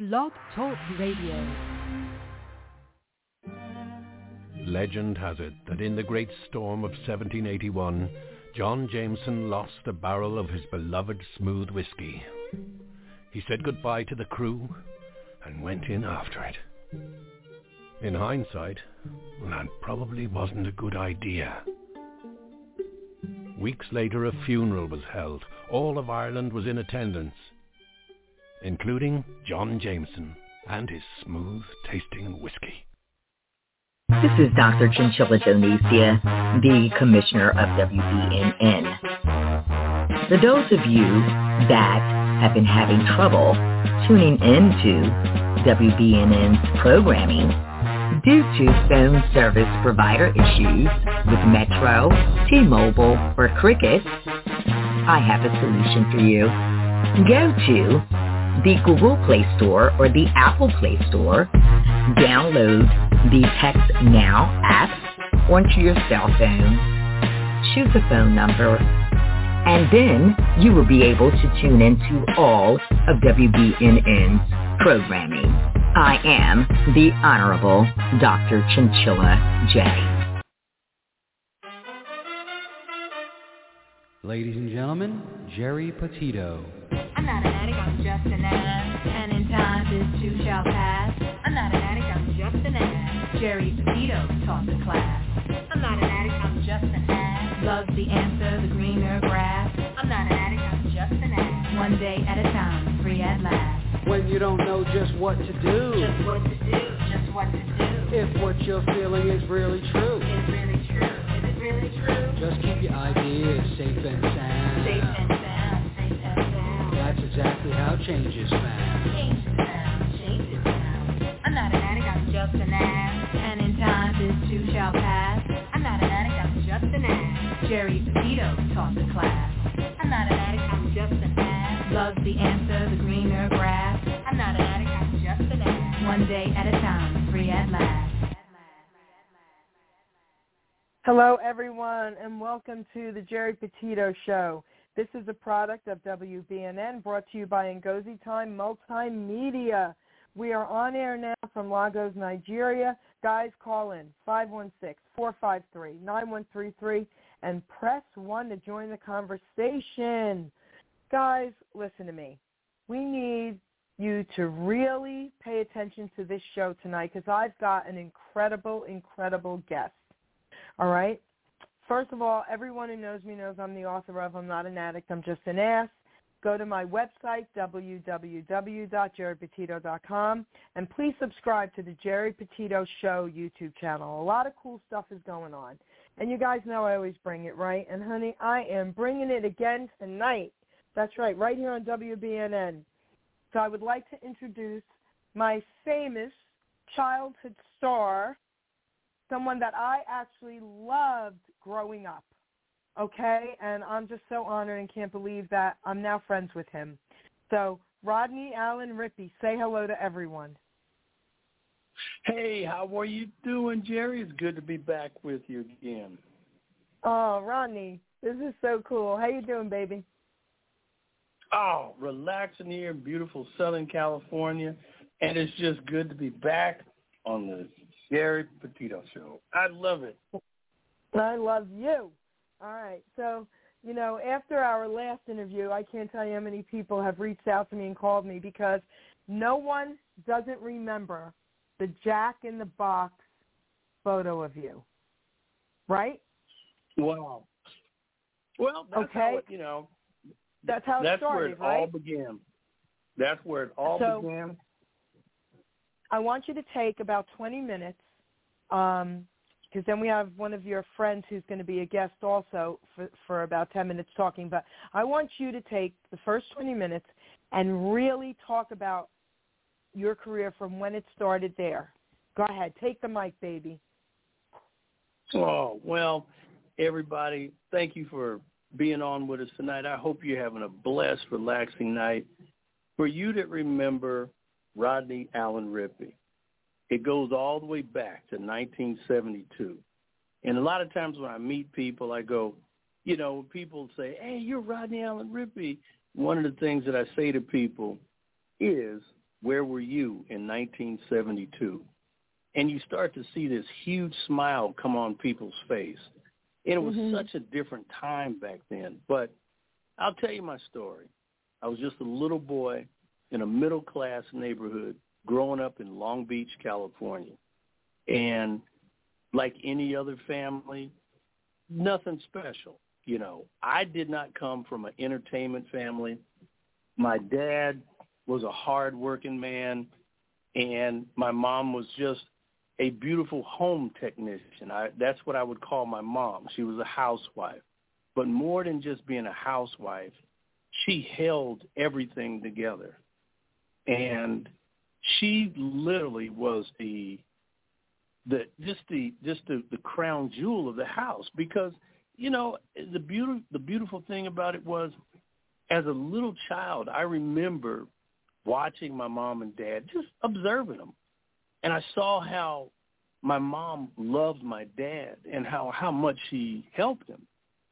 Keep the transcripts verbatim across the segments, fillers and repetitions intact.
Blog Talk Radio. Legend has it that in the great storm of seventeen eighty-one, John Jameson lost a barrel of his beloved smooth whiskey. He said goodbye to the crew and went in after it. In hindsight, that probably wasn't a good idea. Weeks later, a funeral was held. All of Ireland was in attendance, including John Jameson and his smooth-tasting whiskey. This is Doctor Chinchilla Donesia, the Commissioner of W B N N. For those of you that have been having trouble tuning into W B N N's programming due to phone service provider issues with Metro, T-Mobile, or Cricket, I have a solution for you. Go to the Google Play Store or the Apple Play Store, download the Text Now app onto your cell phone, choose a phone number, and then you will be able to tune into all of W B N N's programming. I am the Honorable Doctor Chinchilla J. Ladies and gentlemen, Jerry Petito. I'm not an addict, I'm just an ass. And in time this too shall pass. I'm not an addict, I'm just an ass. Jerry Petito taught the class. I'm not an addict, I'm just an ass. Loves the answer, the greener grass. I'm not an addict, I'm just an ass. One day at a time, free at last. When you don't know just what to do. Just what to do, just what to do. If what you're feeling is really true. Is really true, is it really true? Just keep your ideas safe and sound. Safe and sound, safe and sound. That's exactly how change is found. Change is found, change is found. I'm not an addict, I'm just an ass. And in time this too shall pass. I'm not an addict, I'm just an ass. Jerry Petito taught the class. I'm not an addict, I'm just an ass. Loves the answer, the greener grass. I'm not an addict, I'm just an ass. One day at a time, free at last. Hello, everyone, and welcome to the Jerry Petito Show. This is a product of W B N N brought to you by Ngozi Time Multimedia. We are on air now from Lagos, Nigeria. Guys, call in five one six, four five three, nine one three three and press one to join the conversation. Guys, listen to me. We need you to really pay attention to this show tonight because I've got an incredible, incredible guest. All right? First of all, everyone who knows me knows I'm the author of I'm Not an Addict, I'm Just an Ass. Go to my website, w w w dot jerry petito dot com, and please subscribe to the Jerry Petito Show YouTube channel. A lot of cool stuff is going on. And you guys know I always bring it, right? And, honey, I am bringing it again tonight. That's right, right here on W B N N. So I would like to introduce my famous childhood star, someone that I actually loved growing up, okay? And I'm just so honored and can't believe that I'm now friends with him. So, Rodney Allen Rippey, say hello to everyone. Hey, how are you doing, Jerry? It's good to be back with you again. Oh, Rodney, this is so cool. How you doing, baby? Oh, relaxing here in beautiful Southern California, and it's just good to be back on the Jerry Petito Show. I love it. I love you. All right. So, you know, after our last interview, I can't tell you how many people have reached out to me and called me because no one doesn't remember the Jack in the Box photo of you. Right? Wow. Well, that's okay. how it, you know. That's how it that's started, where it right? all began. That's where it all so, began. I want you to take about twenty minutes, um, because then we have one of your friends who's going to be a guest also for, for about ten minutes talking. But I want you to take the first twenty minutes and really talk about your career from when it started there. Go ahead. Take the mic, baby. Oh, well, everybody, thank you for being on with us tonight. I hope you're having a blessed, relaxing night. For you that remember Rodney Allen Rippey, it goes all the way back to nineteen seventy-two. And a lot of times when I meet people, I go, you know, people say, hey, you're Rodney Allen Rippey. One of the things that I say to people is where were you in nineteen seventy-two? And you start to see this huge smile come on people's face. And it was mm-hmm. such a different time back then. But I'll tell you my story. I was just a little boy in a middle-class neighborhood growing up in Long Beach, California. And like any other family, nothing special. You know, I did not come from an entertainment family. My dad was a hard-working man, and my mom was just a beautiful home technician. I, that's what I would call my mom. She was a housewife. But more than just being a housewife, she held everything together. And she literally was the the just the just the, the crown jewel of the house, because, you know, the beautiful the beautiful thing about it was, as a little child, I remember watching my mom and dad, just observing them. And I saw how my mom loved my dad and how, how much she helped him.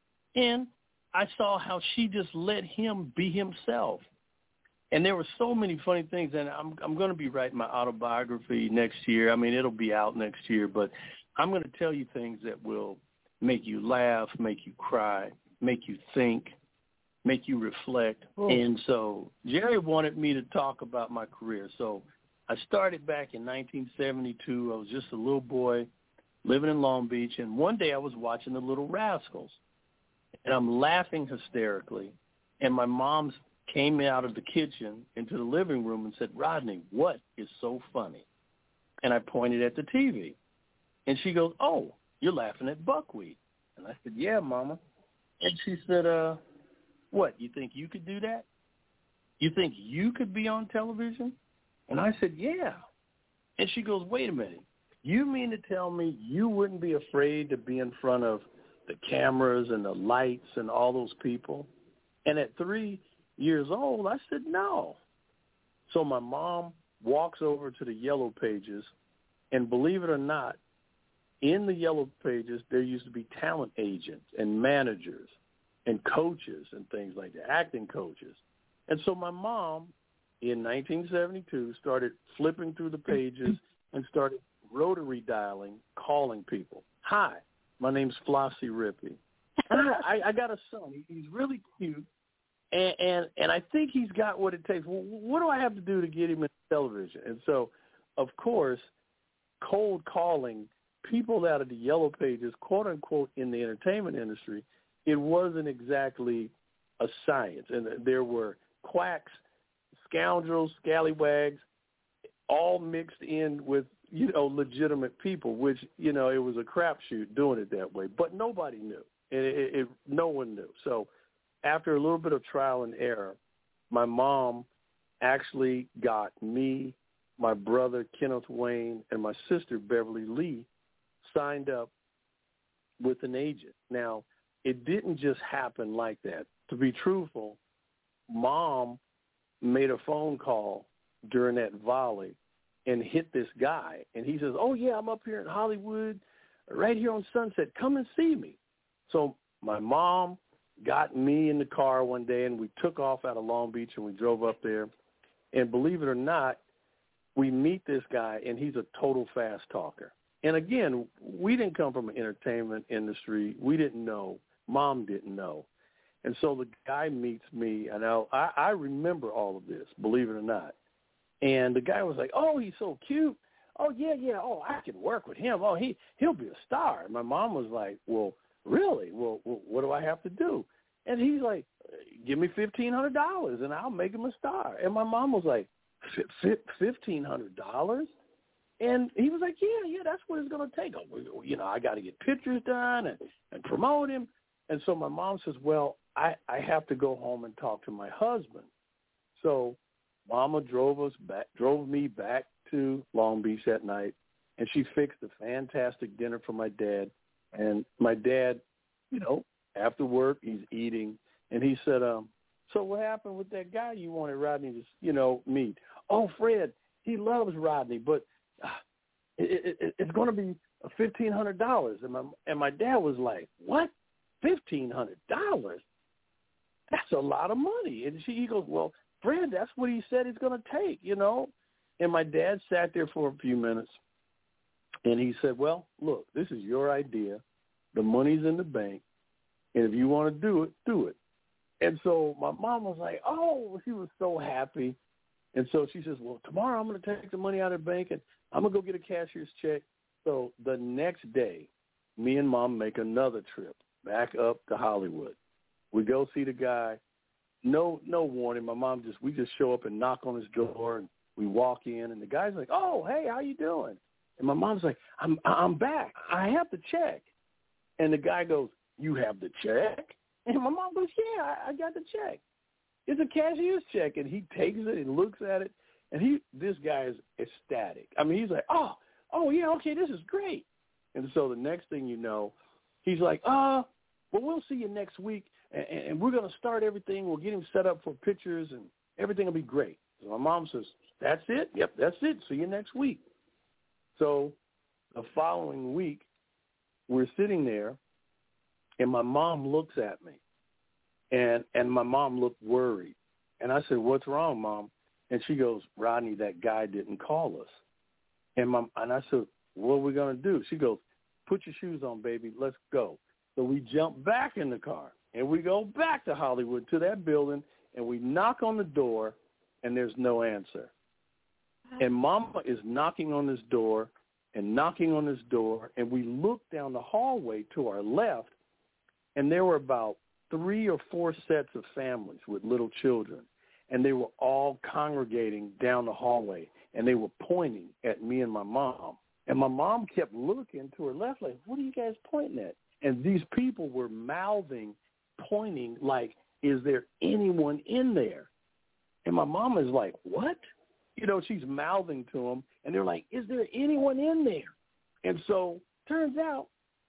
And I saw how she just let him be himself. And there were so many funny things, and I'm I'm going to be writing my autobiography next year. I mean, it'll be out next year, but I'm going to tell you things that will make you laugh, make you cry, make you think, make you reflect. Oh. And so Jerry wanted me to talk about my career. So I started back in nineteen seventy-two. I was just a little boy living in Long Beach, and one day I was watching The Little Rascals, and I'm laughing hysterically, and my mom came out of the kitchen into the living room and said, "Rodney, what is so funny?" And I pointed at the T V, and she goes, "Oh, you're laughing at Buckwheat." And I said, "Yeah, Mama." And she said, uh, "What, you think you could do that? You think you could be on television?" And I said, "Yeah." And she goes, "Wait a minute. You mean to tell me you wouldn't be afraid to be in front of the cameras and the lights and all those people?" And at three years old, I said, "No." So my mom walks over to the Yellow Pages, and believe it or not, in the Yellow Pages, there used to be talent agents and managers and coaches and things like that, acting coaches. And so my mom, in nineteen seventy-two, started flipping through the pages and started rotary dialing, calling people. "Hi, my name's Flossie Rippey. I, I got a son. He's really cute, and, and and I think he's got what it takes. Well, what do I have to do to get him in television?" And so, of course, cold calling people out of the Yellow Pages, quote unquote, in the entertainment industry, it wasn't exactly a science, and there were quacks, scoundrels, scallywags, all mixed in with, you know, legitimate people, which, you know, it was a crapshoot doing it that way. But nobody knew, and it, it, it, no one knew. So after a little bit of trial and error, my mom actually got me, my brother Kenneth Wayne, and my sister Beverly Lee signed up with an agent. Now, it didn't just happen like that. To be truthful, Mom made a phone call during that volley and hit this guy. And he says, "Oh, yeah, I'm up here in Hollywood, right here on Sunset. Come and see me." So my mom got me in the car one day, and we took off out of Long Beach, and we drove up there. And believe it or not, we meet this guy, and he's a total fast talker. And, again, we didn't come from an entertainment industry. We didn't know. Mom didn't know. And so the guy meets me, and I, I remember all of this, believe it or not. And the guy was like, "Oh, he's so cute. Oh, yeah, yeah. Oh, I can work with him. Oh, he, he'll be a star." And my mom was like, "Well, really? Well, what do I have to do?" And he's like, "Give me fifteen hundred dollars, and I'll make him a star." And my mom was like, fifteen hundred dollars? And he was like, yeah, yeah, that's what it's going to take. You know, I got to get pictures done and, and promote him. And so my mom says, "Well, I, I have to go home and talk to my husband." So Mama drove us back, drove me back to Long Beach that night, and she fixed a fantastic dinner for my dad. And my dad, you know, after work, he's eating, and he said, um, "So what happened with that guy you wanted Rodney to, you know, meet?" "Oh, Fred, he loves Rodney, but uh, it, it, it's going to be fifteen hundred dollars. And my, and my dad was like, "What? fifteen hundred dollars? That's a lot of money." And she, he goes, "Well, Fred, that's what he said it's going to take, you know." And my dad sat there for a few minutes, and he said, well, look, this is your idea. The money's in the bank, and if you want to do it, do it. And so my mom was like, oh, she was so happy. And so she says, well, tomorrow I'm going to take the money out of the bank, and I'm going to go get a cashier's check. So the next day, me and Mom make another trip back up to Hollywood. We go see the guy. No no warning. My mom just, we just show up and knock on his door, and we walk in, and the guy's like, oh, hey, how you doing? And my mom's like, I'm I'm back. I have the check. And the guy goes, you have the check? And my mom goes, yeah, I, I got the check. It's a cashier's check. And he takes it and looks at it, and he this guy is ecstatic. I mean, he's like, oh, oh, yeah, okay, this is great. And so the next thing you know, he's like, uh, well, we'll see you next week, and, and we're going to start everything. We'll get him set up for pictures, and everything will be great. So my mom says, that's it? Yep, that's it. See you next week. So the following week, we're sitting there, and my mom looks at me, and and my mom looked worried. And I said, what's wrong, Mom? And she goes, Rodney, that guy didn't call us. And, my, and I said, what are we going to do? She goes, put your shoes on, baby. Let's go. So we jump back in the car, and we go back to Hollywood to that building, and we knock on the door, and there's no answer. And Mama is knocking on this door and knocking on this door, and we look down the hallway to our left, and there were about three or four sets of families with little children, and they were all congregating down the hallway, and they were pointing at me and my mom. And my mom kept looking to her left like, what are you guys pointing at? And these people were mouthing, pointing like, is there anyone in there? And my mom is like, what? You know, she's mouthing to them, and they're like, is there anyone in there? And so turns out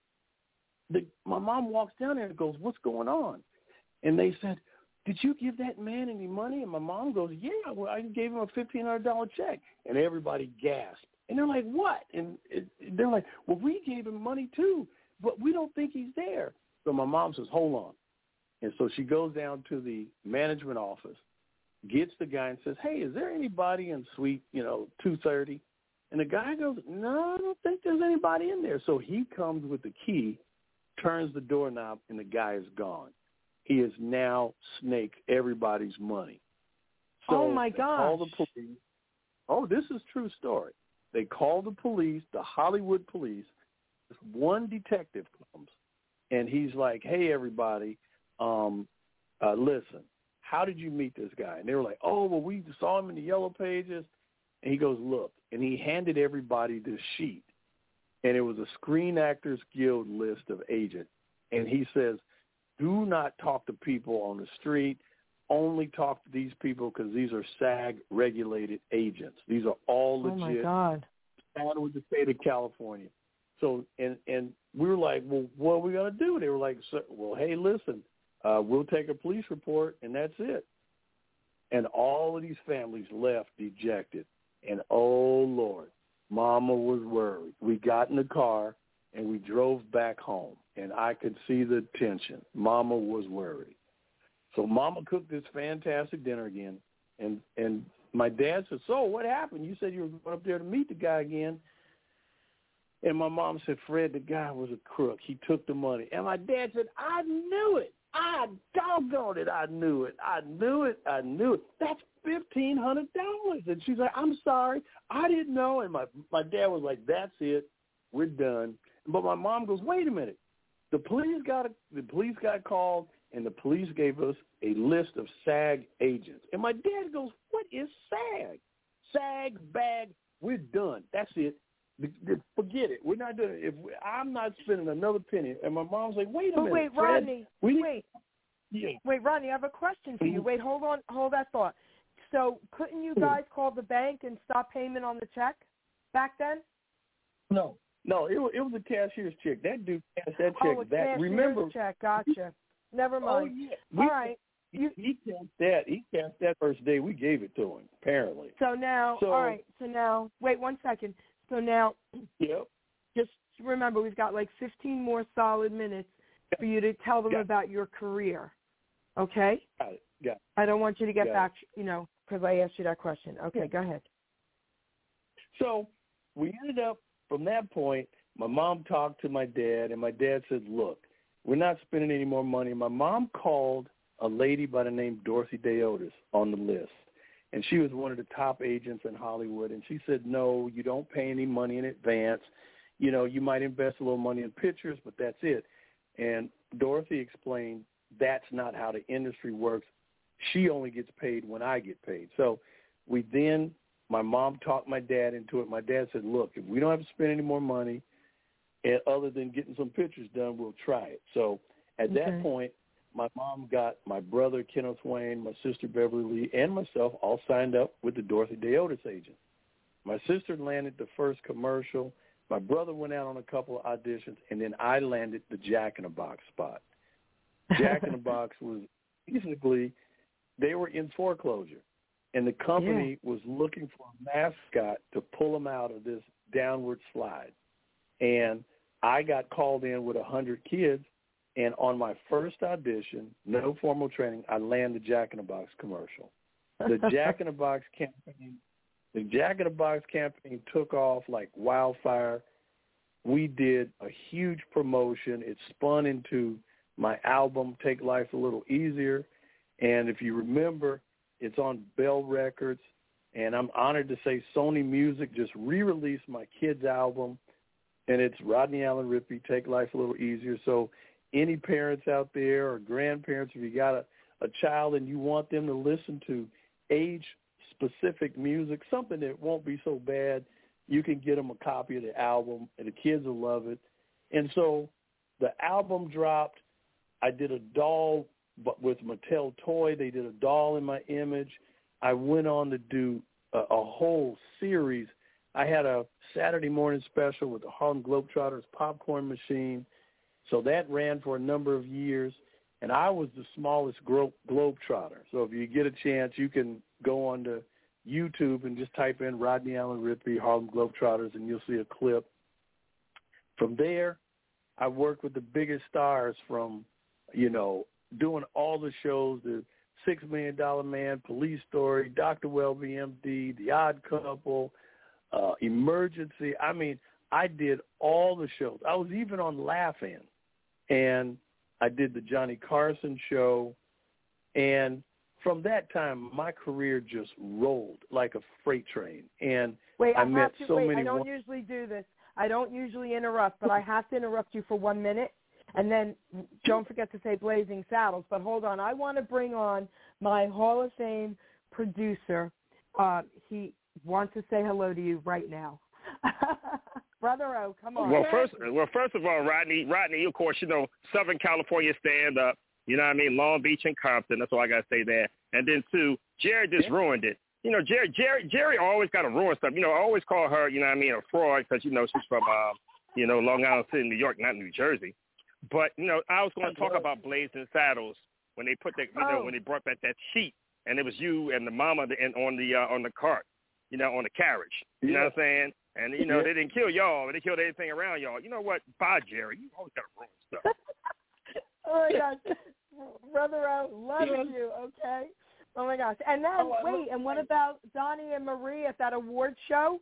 the, my mom walks down there and goes, what's going on? And they said, did you give that man any money? And my mom goes, yeah, well, I gave him a fifteen hundred dollars check. And everybody gasped. And they're like, what? And it, they're like, well, we gave him money too, but we don't think he's there. So my mom says, hold on. And so she goes down to the management office, gets the guy and says, hey, is there anybody in suite, you know, two thirty? And the guy goes, no, I don't think there's anybody in there. So he comes with the key, turns the doorknob, and the guy is gone. He has now snaked everybody's money. So oh, my they gosh. call the police. Oh, this is a true story. They call the police, the Hollywood police. This one detective comes, and he's like, hey, everybody, um, uh, listen, how did you meet this guy? And they were like, oh, well, we saw him in the Yellow Pages. And he goes, look, and he handed everybody this sheet, and it was a Screen Actors Guild list of agents. And he says, do not talk to people on the street. Only talk to these people because these are SAG-regulated agents. These are all legit. Oh, my God. Out with the state of California. So, and, and we were like, well, what are we going to do? They were like, well, hey, listen, uh, we'll take a police report, and that's it. And all of these families left dejected. And, oh, Lord, Mama was worried. We got in the car, and we drove back home, and I could see the tension. Mama was worried. So Mama cooked this fantastic dinner again, and, and my dad said, so what happened? You said you were going up there to meet the guy again. And my mom said, Fred, the guy was a crook. He took the money. And my dad said, I knew it. I doggone it. I knew it. I knew it. I knew it. That's fifteen hundred dollars. And she's like, I'm sorry. I didn't know. And my, my dad was like, that's it. We're done. But my mom goes, wait a minute. The police got a, the police got called, and the police gave us a list of SAG agents. And my dad goes, what is SAG? SAG, bag, we're done. That's it. Forget it. We're not doing it. If we, I'm not spending another penny. And my mom's like, wait a but minute, wait, Fred, Rodney, we wait. Yeah. Wait, Rodney, I have a question for you. Mm-hmm. Wait, hold on. Hold that thought. So couldn't you guys call the bank and stop payment on the check back then? No. No, it was, it was a cashier's check. That dude cashed that check. Oh, a that, cashier's remember, check. Gotcha. Never mind. Oh, yeah. All we, right. He, he cashed that. He cashed that first day we gave it to him, apparently. So now, so, all right. So now, wait one second. So now, yep. just remember, we've got like fifteen more solid minutes for you to tell them Got about your career. Okay? Got it. Got it. I don't want you to get Got back, it. you know, because I asked you that question. Okay, yeah. Go ahead. So we ended up, from that point, my mom talked to my dad, and my dad said, look, we're not spending any more money. My mom called a lady by the name Dorothy Day Otis on the list, and she was one of the top agents in Hollywood, and she said, no, you don't pay any money in advance. You know, you might invest a little money in pictures, but that's it. And Dorothy explained that's not how the industry works. She only gets paid when I get paid. So we then, my mom talked my dad into it. My dad said, look, if we don't have to spend any more money, and other than getting some pictures done, we'll try it. So at okay. that point, my mom got my brother, Kenneth Wayne, my sister, Beverly Lee, and myself all signed up with the Dorothy Day Otis agent. My sister landed the first commercial. My brother went out on a couple of auditions, and then I landed the Jack in the Box spot. Jack in the Box was basically, they were in foreclosure, and the company yeah. was looking for a mascot to pull them out of this downward slide. And I got called in with one hundred kids, and on my first audition, no formal training, I landed the Jack in the Box commercial. The Jack in the Box campaign, the Jack in the Box campaign took off like wildfire. We did a huge promotion. It spun into my album, Take Life a Little Easier. And if you remember, it's on Bell Records. And I'm honored to say Sony Music just re-released my kids' album. And it's Rodney Allen Rippey, Take Life a Little Easier. So any parents out there or grandparents, if you got a, a child and you want them to listen to age-specific music, something that won't be so bad, you can get them a copy of the album, and the kids will love it. And so the album dropped. I did a doll but with Mattel Toy. They did a doll in my image. I went on to do a, a whole series. I had a Saturday morning special with the Harlem Globetrotters popcorn machine. So that ran for a number of years, and I was the smallest glo- Globetrotter. So if you get a chance, you can go on to YouTube and just type in Rodney Allen Rippey, Harlem Globetrotters, and you'll see a clip. From there, I worked with the biggest stars from, you know, doing all the shows, the Six Million Dollar Man, Police Story, Doctor Welby, M D, The Odd Couple, uh, Emergency. I mean, I did all the shows. I was even on Laugh-In, and I did the Johnny Carson show. And from that time, my career just rolled like a freight train. And wait, I, I met to, so wait, many. I don't usually do this. I don't usually interrupt, but I have to interrupt you for one minute. And then don't forget to say Blazing Saddles. But hold on. I want to bring on my Hall of Fame producer. Uh, he wants to say hello to you right now. Brother O, come on. Well, first, well, first of all, Rodney, Rodney, of course, you know, Southern California stand-up, you know what I mean, Long Beach and Compton, that's all I got to say there. And then, two, Jerry just yeah. ruined it. You know, Jerry Jerry, Jerry always got to ruin stuff. You know, I always call her, you know what I mean, a fraud because, you know, she's from, uh, you know, Long Island City, New York, not New Jersey. But, you know, I was going to talk about Blazing Saddles when they put that, you know, oh. when they brought back that sheet, and it was you and the mama and on the uh, on the cart, you know, on the carriage. You yeah. know what I'm saying? And, you know, yeah. they didn't kill y'all, but they killed everything around y'all. You know what? Bye, Jerry. You always got to ruin stuff. Oh, my gosh. Brother O, loving yeah. you, okay? Oh, my gosh. And then, oh, wait, and what about Donnie and Marie at that award show?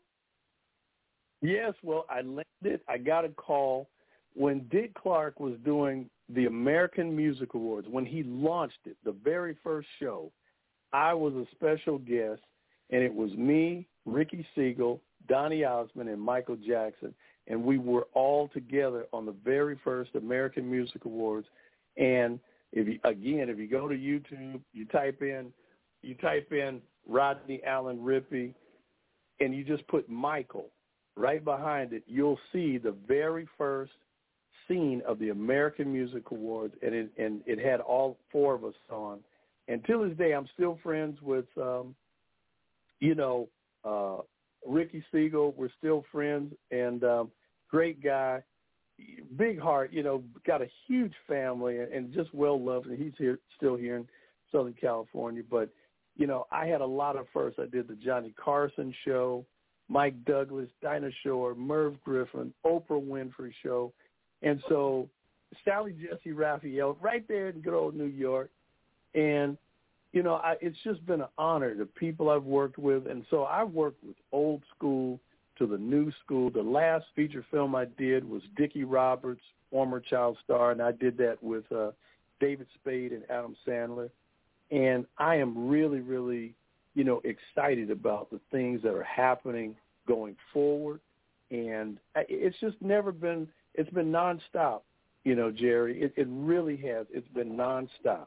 Yes, well, I landed. I got a call when Dick Clark was doing the American Music Awards. When he launched it, the very first show, I was a special guest, and it was me, Ricky Siegel, Donnie Osmond, and Michael Jackson, and we were all together on the very first American Music Awards. And if you, again, if you go to YouTube, you type in, you type in Rodney Allen Rippey, and you just put Michael right behind it, you'll see the very first scene of the American Music Awards, and it and it had all four of us on. And till this day, I'm still friends with, um, you know, uh, Ricky Siegel. We're still friends, and um, great guy, big heart. You know, got a huge family, and, and just well loved. And he's here, still here in Southern California. But you know, I had a lot of firsts. I did the Johnny Carson show, Mike Douglas, Dinah Shore, Merv Griffin, Oprah Winfrey show. And so Sally Jesse Raphael right there in good old New York. And, you know, I, it's just been an honor, the people I've worked with. And so I've worked with old school the new school. The last feature film I did was Dickie Roberts, former child star, and I did that with uh, David Spade and Adam Sandler. And I am really, really, you know, excited about the things that are happening going forward. And it's just never been, it's been nonstop, you know, Jerry. It, it really has. It's been nonstop.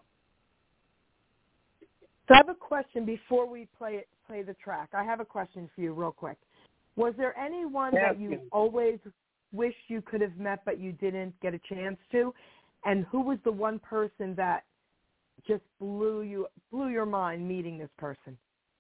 So I have a question before we play it, play the track. I have a question for you real quick. Was there anyone that you always wished you could have met but you didn't get a chance to? And who was the one person that just blew you blew your mind meeting this person?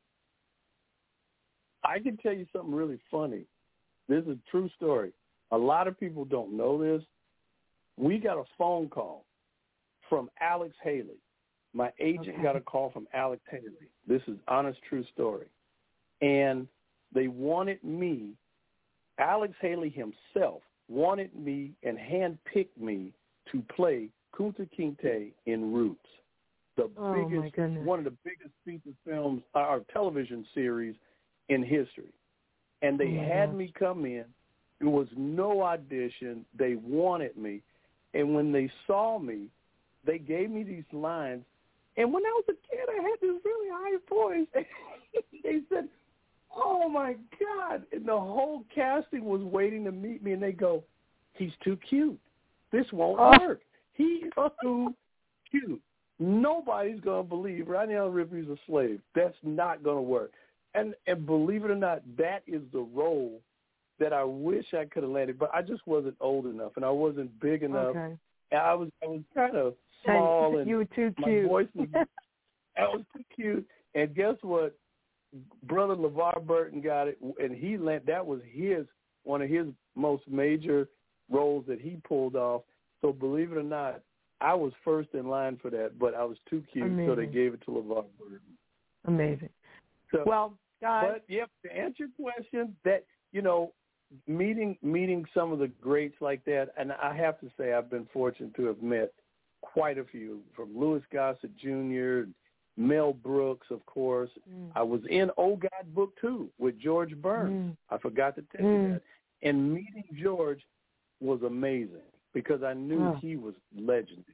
I can tell you something really funny. This is a true story. A lot of people don't know this. We got a phone call from Alex Haley. My agent okay. got a call from Alex Haley. This is honest, true story. And they wanted me, Alex Haley himself wanted me and handpicked me to play Kunta Kinte in Roots, the oh biggest, one of the biggest feature films, our television series in history. And they oh had gosh. me come in. There was no audition. They wanted me. And when they saw me, they gave me these lines. And when I was a kid, I had this really high voice. They said, oh, my God. And the whole casting was waiting to meet me, and they go, he's too cute. This won't oh. work. He's too cute. Nobody's going to believe Rodney Allen Ripley's a slave. That's not going to work. And, and believe it or not, that is the role that I wish I could have landed, but I just wasn't old enough, and I wasn't big enough. Okay. And I was I was kind of small, and you were too my cute. voice was, I was too cute. And guess what? Brother LeVar Burton got it, and he landed. That was his one of his most major roles that he pulled off. So believe it or not, I was first in line for that, but I was too cute, Amazing. so they gave it to LeVar Burton. Amazing. So, well, guys. But, yep, to answer your question, that, you know, meeting meeting some of the greats like that, and I have to say I've been fortunate to have met quite a few, from Louis Gossett Junior, Mel Brooks, of course. Mm. I was in Oh God Book Two with George Burns. Mm. I forgot to tell mm. you that. And meeting George was amazing because I knew oh. he was legendary.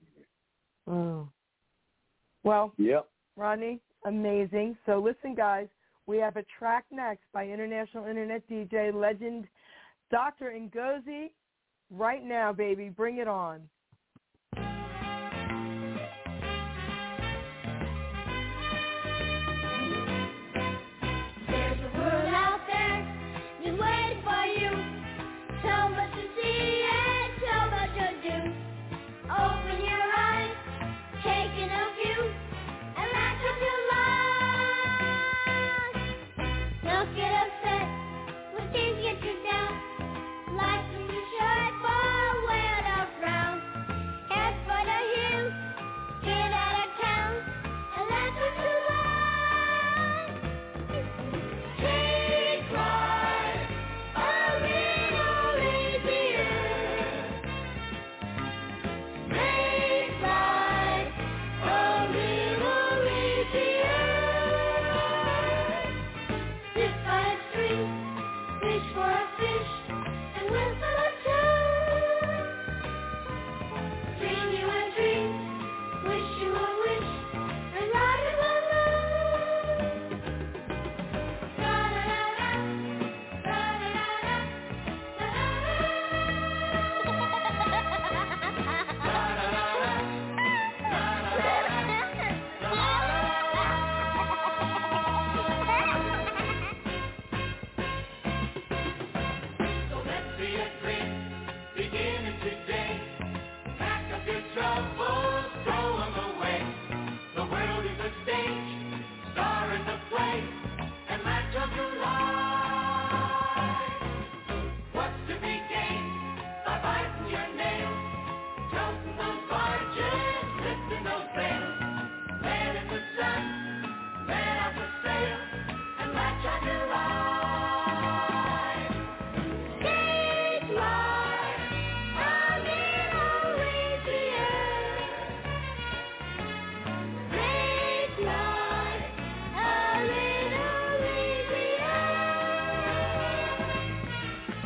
Oh. Well, yep. Rodney, amazing. So listen, guys, we have a track next by international internet D J legend Doctor Ngozi. Right now, baby, bring it on. There's a world out there just waiting for you. So much to see and so much to do. Open your eyes, take in a view, and latch up your life. Don't get upset when things get you down. Life can be short, but wear the frown.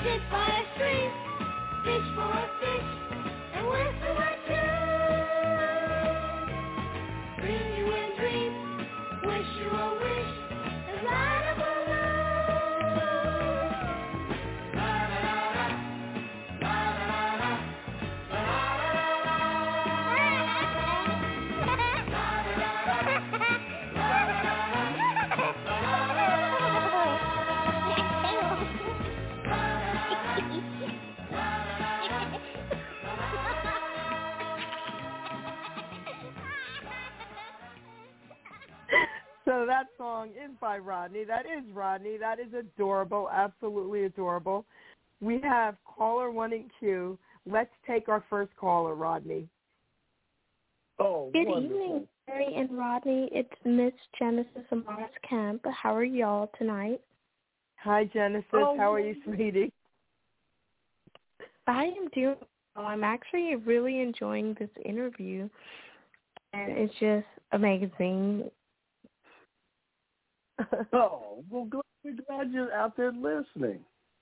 Sit by a stream, fish for a fish, and whistle a tune. Dream you a dream, wish you a wish, and ride a balloon. La la la la, la la la la, la So that song is by Rodney. That is Rodney. That is adorable, absolutely adorable. We have caller one in queue. Let's take our first caller, Rodney. Oh, Good wonderful. evening, Mary and Rodney. It's Miss Genesis Amaris Kemp. How are y'all tonight? Hi, Genesis. Oh, How are you, sweetie? I am doing well. I'm actually really enjoying this interview, and it's just amazing. Oh, well, glad, we're glad you're out there listening.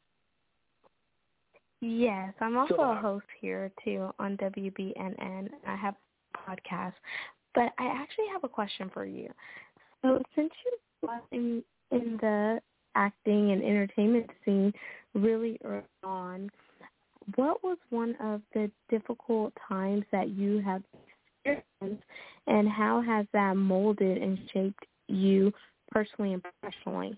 Yes, I'm also So, a host here, too, on W B N N. I have a podcast. But I actually have a question for you. So since you're in, in the acting and entertainment scene really early on, what was one of the difficult times that you have experienced, and how has that molded and shaped you personally and professionally?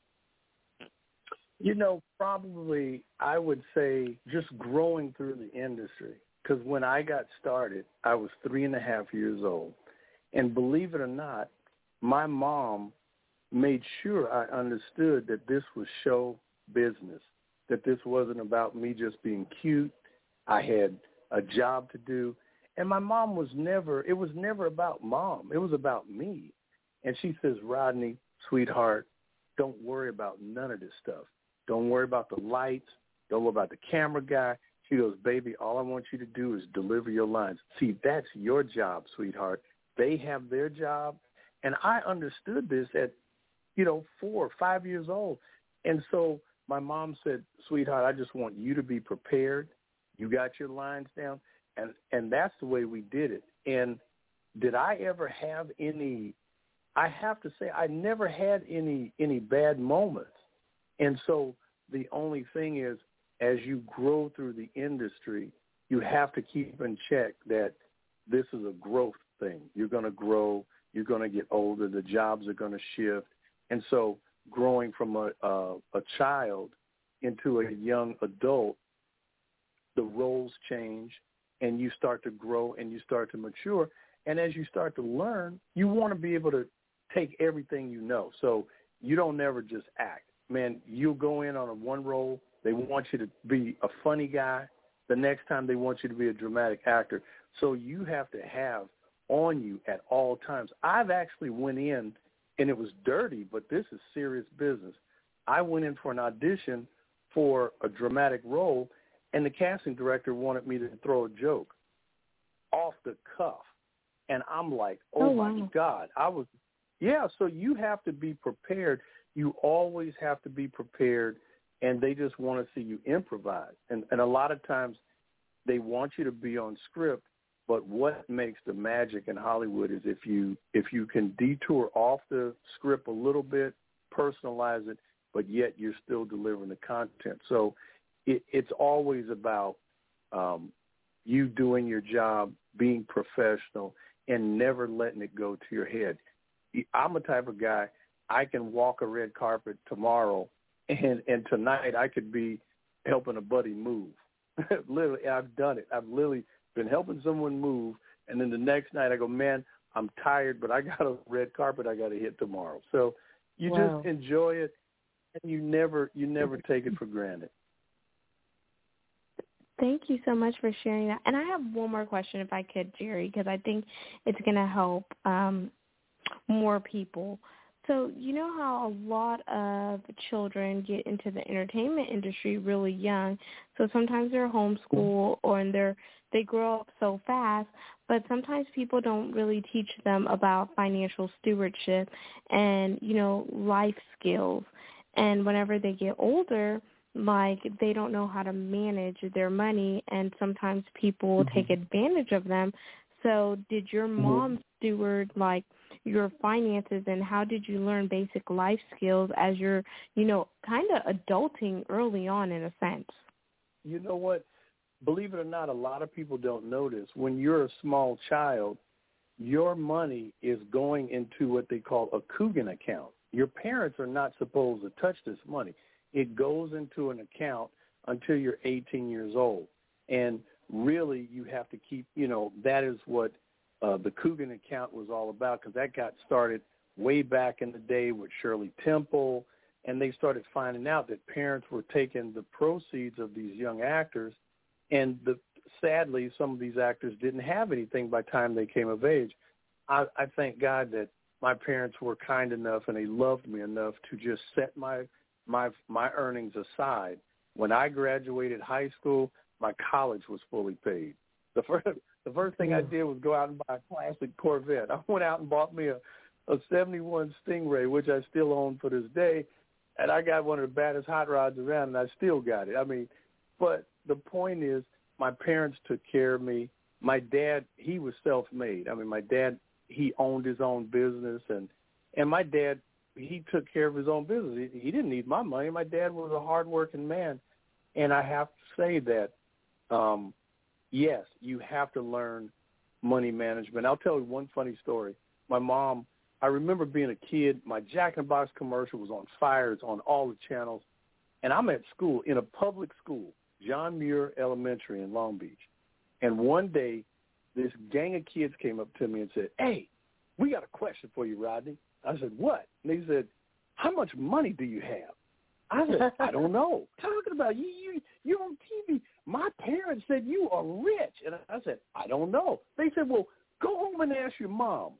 You know, probably I would say just growing through the industry. Because when I got started, I was three and a half years old. And believe it or not, my mom made sure I understood that this was show business, that this wasn't about me just being cute. I had a job to do. And my mom was never, it was never about mom. It was about me. And she says, Rodney, sweetheart, don't worry about none of this stuff. Don't worry about the lights. Don't worry about the camera guy. She goes, baby, all I want you to do is deliver your lines. See, that's your job, sweetheart. They have their job. And I understood this at, you know, four or five years old. And so my mom said, sweetheart, I just want you to be prepared. You got your lines down. And, and that's the way we did it. And did I ever have any, I have to say, I never had any any bad moments. And so the only thing is, as you grow through the industry, you have to keep in check that this is a growth thing. You're going to grow. You're going to get older. The jobs are going to shift. And so growing from a, a, a child into a young adult, the roles change, and you start to grow and you start to mature. And as you start to learn, you want to be able to take everything you know. So you don't never just act. Man, you'll go in on a one role. They want you to be a funny guy. The next time they want you to be a dramatic actor. So you have to have on you at all times. I've actually went in, and it was dirty, but this is serious business. I went in for an audition for a dramatic role, and the casting director wanted me to throw a joke off the cuff. And I'm like, oh, Oh, my wow. God. I was, yeah, so you have to be prepared. You always have to be prepared, and they just want to see you improvise. And, and a lot of times they want you to be on script, but what makes the magic in Hollywood is if you if you can detour off the script a little bit, personalize it, but yet you're still delivering the content. So it, it's always about um, you doing your job, being professional, and never letting it go to your head. I'm a type of guy, I can walk a red carpet tomorrow, and, and tonight I could be helping a buddy move. Literally, I've done it. I've literally been helping someone move, and then the next night I go, man, I'm tired, but I got a red carpet I got to hit tomorrow. So you Wow. just enjoy it, and you never you never take it for granted. Thank you so much for sharing that. And I have one more question, if I could, Jerry, because I think it's going to help um, more people. So you know how a lot of children get into the entertainment industry really young. So sometimes they're homeschooled or and they're they grow up so fast, but sometimes people don't really teach them about financial stewardship and, you know, life skills. And whenever they get older, like they don't know how to manage their money, and sometimes people will take advantage of them. So did your mom mm-hmm. steward like your finances, and how did you learn basic life skills as you're, you know, kind of adulting early on in a sense? You know what? Believe it or not, a lot of people don't notice. When you're a small child, your money is going into what they call a Coogan account. Your parents are not supposed to touch this money. It goes into an account until you're eighteen years old. And really you have to keep, you know, that is what uh, the Coogan account was all about, because that got started way back in the day with Shirley Temple, and they started finding out that parents were taking the proceeds of these young actors, and the, sadly some of these actors didn't have anything by the time they came of age. I, I thank God that my parents were kind enough and they loved me enough to just set my my my earnings aside. When I graduated high school, my college was fully paid. The first the first thing I did was go out and buy a classic Corvette. I went out and bought me a, a seventy-one Stingray, which I still own for this day, and I got one of the baddest hot rods around, and I still got it. I mean, but the point is, my parents took care of me. My dad, he was self-made. I mean, my dad, he owned his own business, and and my dad, he took care of his own business. He, he didn't need my money. My dad was a hardworking man, and I have to say that, um, yes, you have to learn money management. I'll tell you one funny story. My mom, I remember being a kid, my Jack in the Box commercial was on fire. It's on all the channels, and I'm at school, in a public school, John Muir Elementary in Long Beach, and one day this gang of kids came up to me and said, "Hey, we got a question for you, Rodney." I said, "What?" And they said, "How much money do you have?" I said, "I don't know." Talking about you, you, you're on T V. My parents said you are rich. And I said, "I don't know." They said, "Well, go home and ask your mom."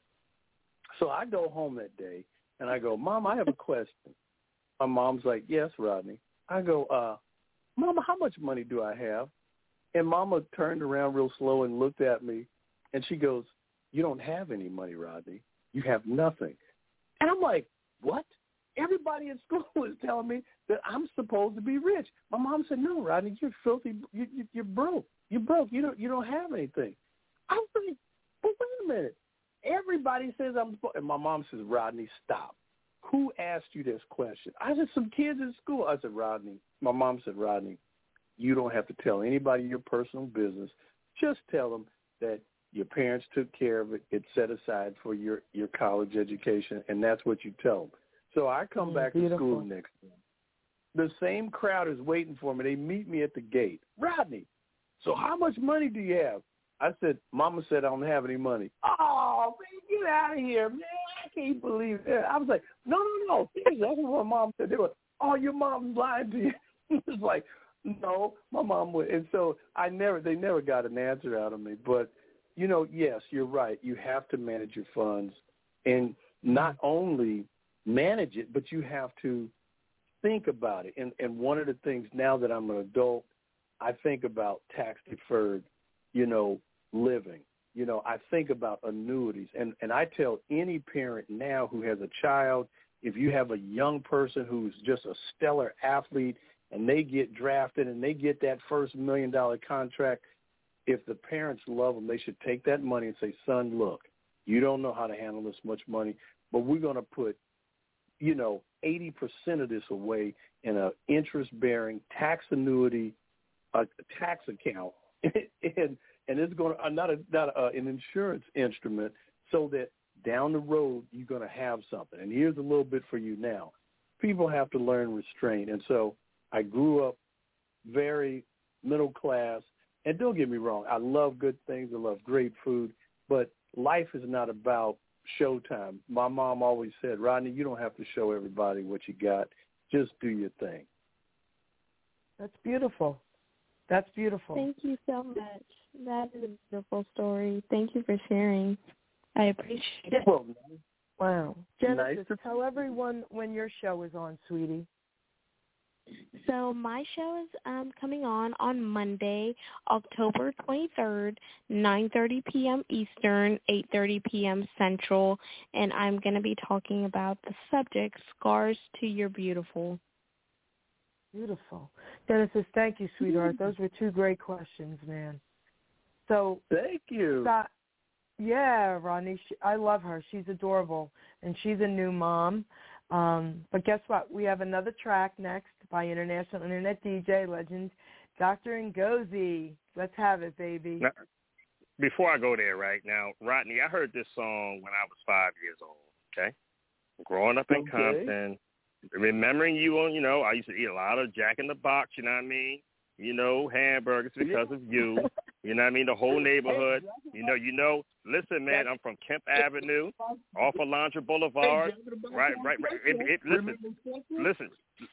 So I go home that day, and I go, "Mom, I have a question." My mom's like, "Yes, Rodney." I go, uh, "Mama, how much money do I have?" And Mama turned around real slow and looked at me, and she goes, "You don't have any money, Rodney. You have nothing." And I'm like, "What?" Everybody in school was telling me that I'm supposed to be rich. My mom said, "No, Rodney, you're filthy. You, you, you're broke. You're broke. You don't. You don't have anything." I was like, "But wait a minute. Everybody says I'm." And my mom says, "Rodney, stop. Who asked you this question?" I said, "Some kids in school." I said, "Rodney." My mom said, "Rodney, you don't have to tell anybody your personal business. Just tell them that your parents took care of it. It's set aside for your, your college education, and that's what you tell them." So I come mm, back beautiful. to school next day. The same crowd is waiting for me. They meet me at the gate. "Rodney, so how much money do you have?" I said, "Mama said I don't have any money." "Oh, man, get out of here, man. I can't believe it." I was like, no, no, no. Seriously, that's what my mom said. They were, "Oh, your mom's lying to you." It was like, no, my mom would. And so I never, they never got an answer out of me. But, you know, yes, you're right. You have to manage your funds, and not only manage it, but you have to think about it. And, and one of the things now that I'm an adult, I think about tax-deferred, you know, living. You know, I think about annuities. And, and I tell any parent now who has a child, if you have a young person who's just a stellar athlete and they get drafted and they get that first million-dollar contract, if the parents love them, they should take that money and say, "Son, look, you don't know how to handle this much money, but we're going to put, you know, eighty percent of this away in an interest-bearing tax annuity, a tax account, and and it's going to, not, a, not a, an insurance instrument, so that down the road you're going to have something." And here's a little bit for you now. People have to learn restraint. And so I grew up very middle class. And don't get me wrong, I love good things. I love great food. But life is not about showtime. My mom always said, "Rodney, you don't have to show everybody what you got. Just do your thing." That's beautiful. That's beautiful. Thank you so much. That is a beautiful story. Thank you for sharing. I appreciate it. Well, wow. Genesis, nice to- tell everyone when your show is on, sweetie. So my show is um, coming on on Monday, October twenty-third, nine thirty p.m. Eastern, eight thirty p.m. Central, and I'm going to be talking about the subject, Scars to Your Beautiful. Beautiful. Genesis, thank you, sweetheart. Those were two great questions, man. So thank you. Scott, yeah, Rodney, she, I love her. She's adorable, and she's a new mom. Um, but guess what? We have another track next by international internet D J legend Doctor Ngozi. Let's have it, baby. Now, before I go there, right now, Rodney, I heard this song when I was five years old. Okay, growing up in okay. Compton. Remembering you on, you know, I used to eat a lot of Jack in the Box, you know what I mean? You know, hamburgers because yeah. of you. You know what I mean? The whole neighborhood. You know, you know, listen, man, I'm from Kemp Avenue, off of Alondra Boulevard. Right, right, right. It, it, listen, listen,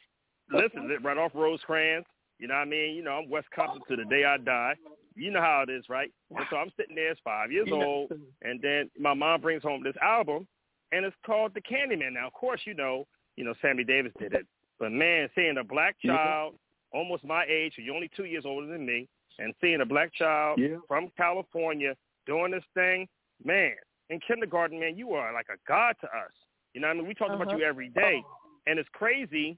listen, right off Rosecrans. You know what I mean? You know, I'm West Compton to the day I die. You know how it is, right? And so I'm sitting there as five years old, and then my mom brings home this album, and it's called The Candyman. Now, of course, you know, You know, Sammy Davis did it. But, man, seeing a black child, yeah. almost my age, you're only two years older than me, and seeing a black child yeah. from California doing this thing, man, in kindergarten, man, you are like a god to us. You know what I mean? We talk uh-huh. about you every day. And it's crazy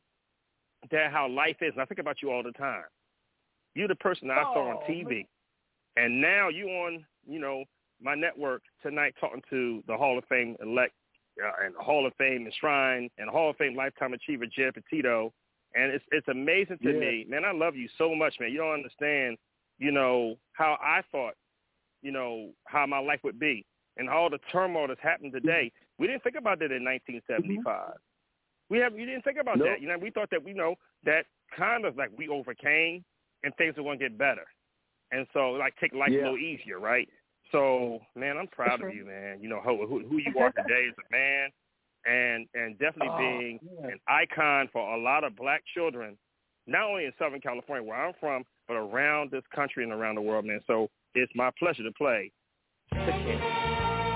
that how life is. And I think about you all the time. You're the person I oh, saw on T V. Man. And now you on, you know, my network tonight talking to the Hall of Fame elect, Uh, and Hall of Fame enshrined and Hall of Fame lifetime achiever Jerry Petito, and it's it's amazing to yeah. me, man. I love you so much, man. You don't understand, you know, how I thought, you know, how my life would be, and all the turmoil that's happened today. We didn't think about that in nineteen seventy-five. Mm-hmm. We have we didn't think about nope. that. You know, we thought that we know that kind of like we overcame, and things are going to get better, and so like take life yeah. a little easier, right? So, man, I'm proud of you, man. You know, who, who you are today as a man, and and definitely oh, being yeah. an icon for a lot of black children, not only in Southern California, where I'm from, but around this country and around the world, man. So it's my pleasure to play The Candyman.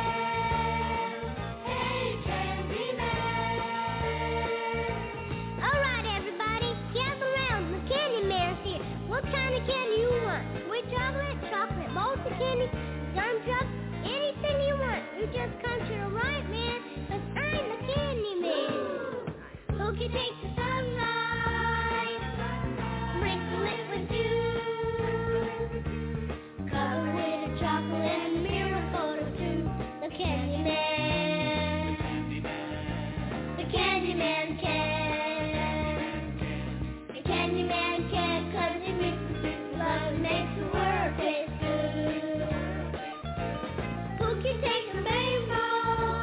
All right, everybody, gather around. The Candyman's here. What kind of candy you want? Sweet chocolate, chocolate malted candy, gumdrops, anything you want. You just come to the right man, 'cause I'm the Candyman. Who can take the sunlight, sprinkle it with juice, cover it in chocolate and miracle or two. The Candyman, the Candyman can, the Candyman can, 'cause he makes love and makes the world taste good. Who can take a rainbow,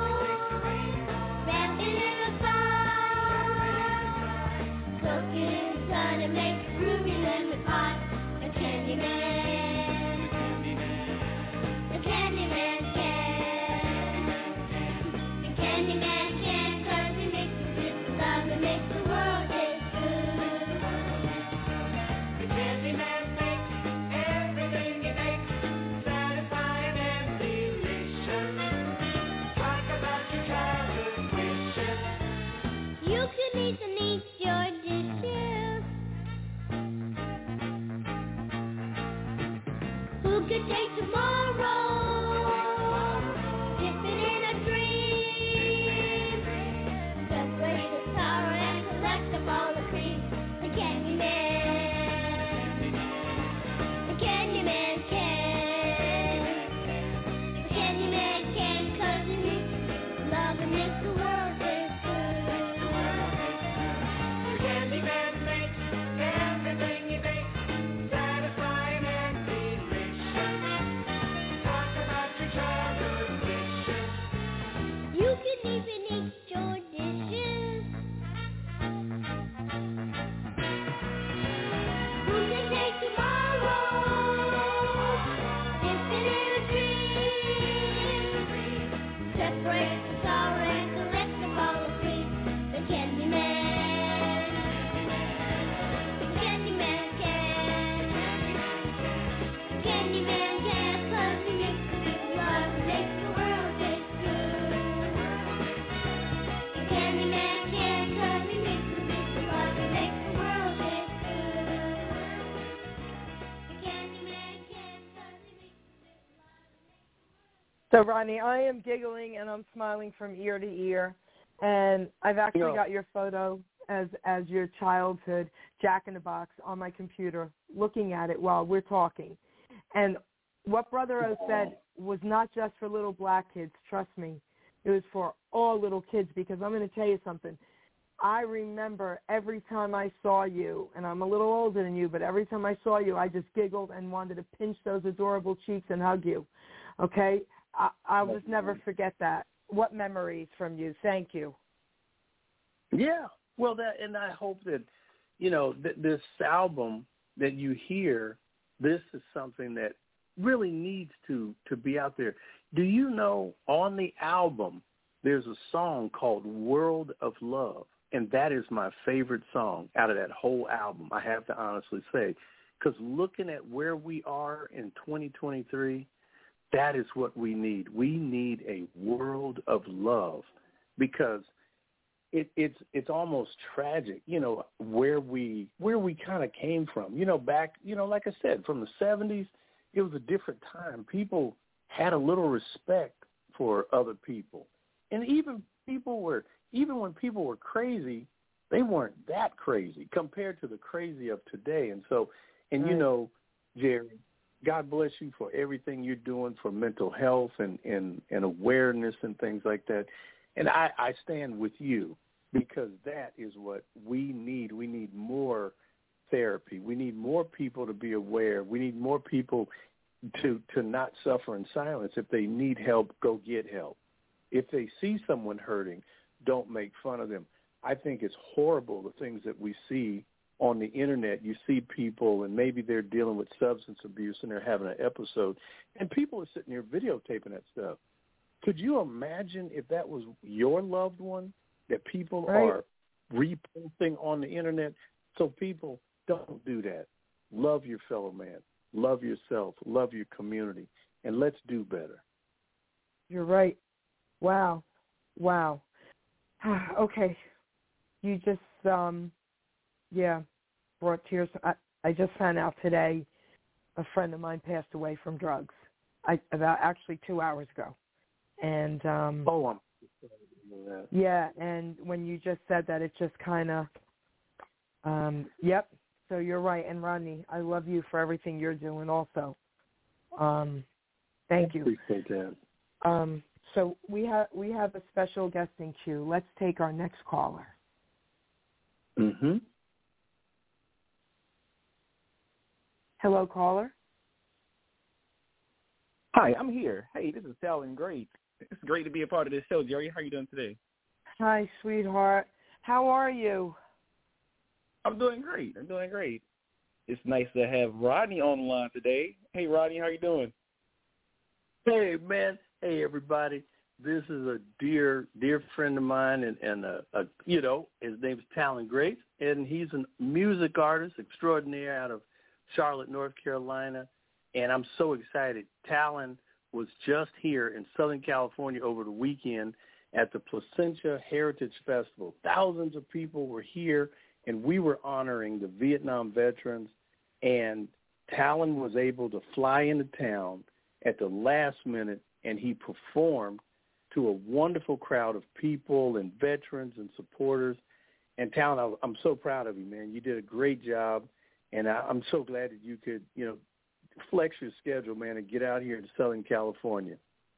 wrap it in a box, cook it in the sun and make a ruby lemon pie? The Candyman, the Candyman can, the Candyman can, 'cause he makes the people love and makes the world taste good. The Candyman makes everything he makes satisfying and delicious. Talk about your childhood wishes. You can eat and eat your dishes. Who could take tomorrow, dip it in a dream, separate the sour and collect up all the cream? The Candyman, the Candyman can, the Candyman can, 'cause he makes love and makes the world taste good. The Candyman makes everything he makes satisfying and delicious. Talk about your childhood wishes. You can even eat your dishes. Who can take tomorrow, dip it in a dream, separate the sour and collect up all the cream? The Candyman, the Candyman can, the Candyman can, 'cause he makes the people love and makes the world taste good. The Candyman can, 'cause he makes the people love and makes the world taste good. The Candyman can, 'cause he makes the people love. So, Rodney, I am giggling and I'm smiling from ear to ear. And I've actually No. got your photo as as your childhood Jack in the Box on my computer, looking at it while we're talking. And what Brother O said was not just for little black kids. Trust me, it was for all little kids, because I'm going to tell you something. I remember every time I saw you, and I'm a little older than you, but every time I saw you, I just giggled and wanted to pinch those adorable cheeks and hug you. Okay? I, I'll just never forget that. What memories from you. Thank you. Yeah. Well, that, and I hope that, you know, th- this album that you hear, this is something that really needs to, to be out there. Do you know on the album there's a song called World of Love? And that is my favorite song out of that whole album, I have to honestly say. Because looking at where we are in twenty twenty-three, that is what we need. We need a world of love, because it, it's it's almost tragic, you know, where we where we kind of came from. You know, back, you know, like I said, from the seventies, it was a different time. People had a little respect for other people. And even people were, even when people were crazy, they weren't that crazy compared to the crazy of today. And so, and you know, Jerry, God bless you for everything you're doing for mental health and, and, and awareness and things like that. And I, I stand with you, because that is what we need. We need more therapy. We need more people to be aware. We need more people to, to not suffer in silence. If they need help, go get help. If they see someone hurting, don't make fun of them. I think it's horrible, the things that we see on the internet. You see people, and maybe they're dealing with substance abuse and they're having an episode, and people are sitting there videotaping that stuff. Could you imagine if that was your loved one, that people right. are reposting on the internet? So people, don't do that. Love your fellow man. Love yourself. Love your community. And let's do better. You're right. Wow. Wow. Okay. You just, um, yeah, brought tears. I, I just found out today a friend of mine passed away from drugs, I, about actually two hours ago. And, um, oh, I'm yeah, and when you just said that, it just kind of, um, yep. So you're right. And Rodney, I love you for everything you're doing also. Um, thank you. Appreciate that. Um, so we have we have a special guest in queue. Let's take our next caller. Mm-hmm. Hello, caller. Hi, I'm here. Hey, this is Talon Great. It's great to be a part of this show, Jerry. How are you doing today? Hi, sweetheart. How are you? I'm doing great. I'm doing great. It's nice to have Rodney on the line today. Hey, Rodney, how you doing? Hey, man. Hey, everybody. This is a dear, dear friend of mine, and, and a, a, you know, his name is Talon Great, and he's a music artist extraordinaire out of Charlotte, North Carolina, and I'm so excited. Talon was just here in Southern California over the weekend at the Placentia Heritage Festival. Thousands of people were here, and we were honoring the Vietnam veterans, and Talon was able to fly into town at the last minute, and he performed to a wonderful crowd of people and veterans and supporters. And Talon, I'm so proud of you, man. You did a great job, and I'm so glad that you could, you know, flex your schedule, man, and get out here to Southern California.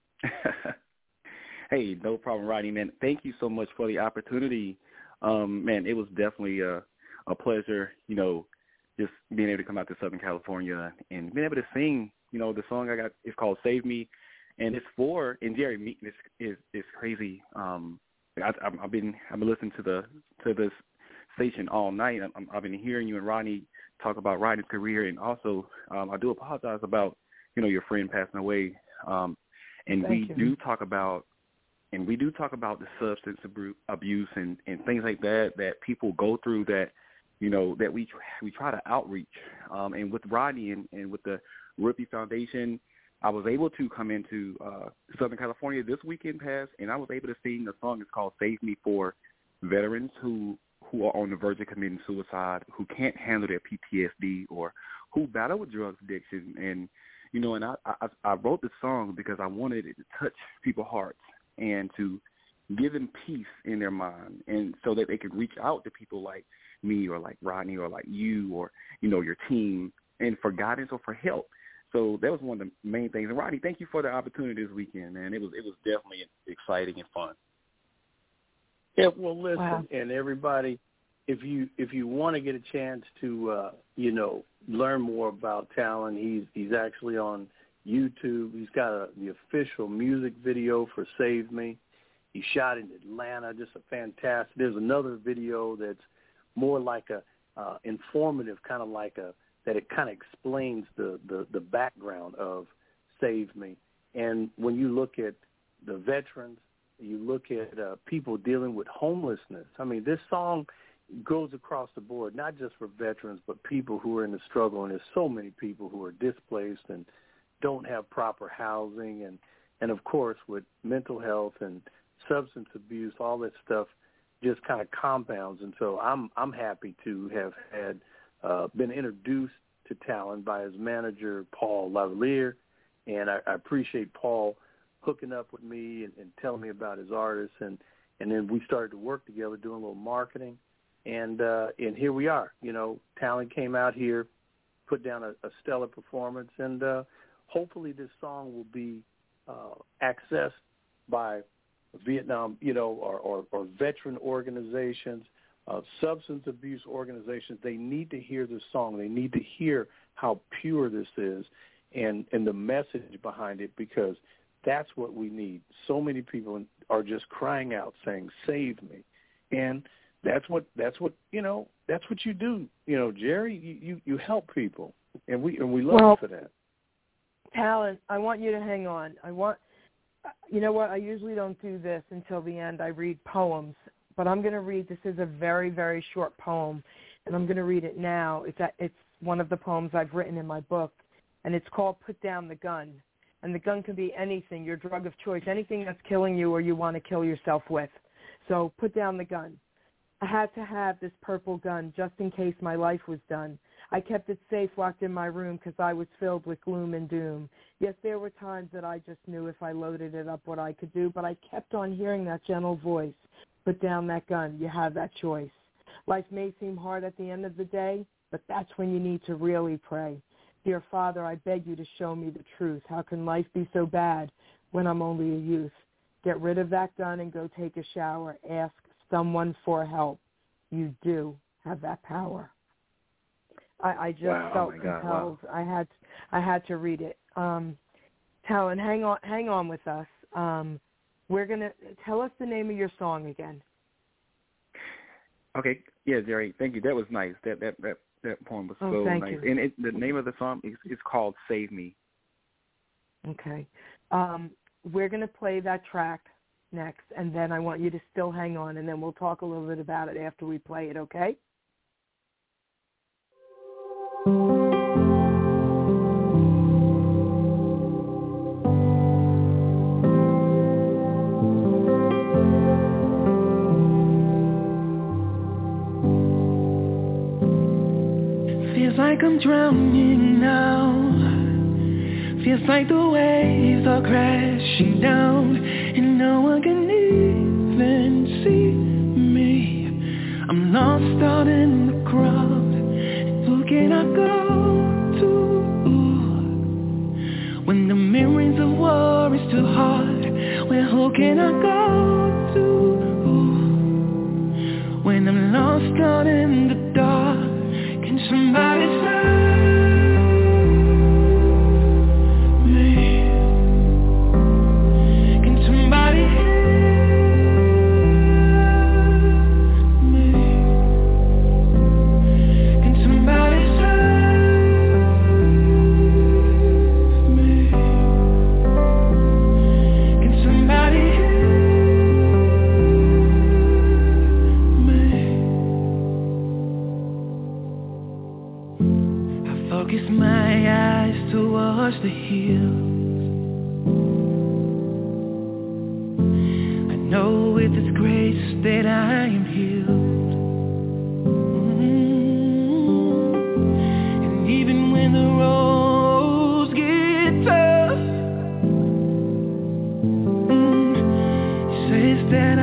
Hey, no problem, Rodney, man. Thank you so much for the opportunity. Um, man, it was definitely a, a pleasure, you know, just being able to come out to Southern California and being able to sing, you know, the song I got is called Save Me. And it's for, and Jerry, meeting this is, is crazy. Um, I, I've been I've been listening to the to this station all night. I'm, I've been hearing you and Rodney talk about Rodney's career, and also um, I do apologize about, you know, your friend passing away. Um, and Thank we you. do talk about, and we do talk about the substance abuse and, and things like that that people go through that, you know, that we we try to outreach. Um, and with Rodney and, and with the Rippey Foundation, I was able to come into uh, Southern California this weekend past, and I was able to sing a song. It's called Save Me for veterans who, who are on the verge of committing suicide, who can't handle their P T S D, or who battle with drug addiction. And, you know, and I, I, I wrote this song because I wanted it to touch people's hearts and to give them peace in their mind, and so that they could reach out to people like me or like Rodney or like you or, you know, your team, and for guidance or for help. So that was one of the main things. And Rodney, thank you for the opportunity this weekend, man. It was it was definitely exciting and fun. Yeah, well, listen, Wow. and everybody, if you if you want to get a chance to, uh, you know, learn more about Talon, he's he's actually on YouTube. He's got a, the official music video for Save Me. He shot in Atlanta, just a fantastic. There's another video that's more like a uh, informative, kind of like a, that it kind of explains the, the, the background of Save Me. And when you look at the veterans, you look at uh, people dealing with homelessness. I mean, this song goes across the board, not just for veterans, but people who are in the struggle. And there's so many people who are displaced and don't have proper housing. And, and of course, with mental health and substance abuse, all that stuff just kind of compounds. And so I'm I'm happy to have had uh, been introduced to Talon by his manager, Paul Lavalier. And I, I appreciate Paul hooking up with me and, and telling me about his artists. And, and then we started to work together doing a little marketing. And uh, and here we are. You know, Talon came out here, put down a, a stellar performance. And uh, hopefully this song will be uh, accessed by Vietnam, you know, or, or, or veteran organizations, uh, substance abuse organizations. They need to hear this song. They need to hear how pure this is and, and the message behind it, because that's what we need. So many people are just crying out saying, save me. And that's what, that's what, you know, that's what you do. You know, Jerry, you, you, you help people, and we, and we love well, you for that. Talon, I want you to hang on. I want, you know what, I usually don't do this until the end. I read poems, but I'm going to read, this is a very, very short poem, and I'm going to read it now. It's, a, it's one of the poems I've written in my book, and it's called Put Down the Gun. And the gun can be anything, your drug of choice, anything that's killing you or you want to kill yourself with. So put down the gun. I had to have this purple gun just in case my life was done. I kept it safe, locked in my room, because I was filled with gloom and doom. Yes, there were times that I just knew if I loaded it up what I could do, but I kept on hearing that gentle voice. Put down that gun. You have that choice. Life may seem hard at the end of the day, but that's when you need to really pray. Dear Father, I beg you to show me the truth. How can life be so bad when I'm only a youth? Get rid of that gun and go take a shower. Ask someone for help. You do have that power. I, I just wow, felt oh my God, compelled. wow. I had, I had to read it. Um, Talon, hang on, hang on with us. Um, we're gonna tell us the name of your song again. Okay, yeah, Jerry, thank you. That was nice. That that that, that poem was Oh, so thank nice. you. And it, the name of the song is, is called "Save Me." Okay. Um, we're gonna play that track next, and then I want you to still hang on, and then we'll talk a little bit about it after we play it. Okay? Feels like I'm drowning now. Feels like the waves are crashing down, and no one can even see me. I'm lost out in the crowd. Who can I go to when the memories of war is too hard? Well, who can I go to when I'm lost out in the dark? Can somebody save me? Can somebody heal me? Can somebody save me? Can somebody focus my eyes towards the hills. I know with His grace that I am healed. Mm-hmm. And even when the roads get tough, mm, He says that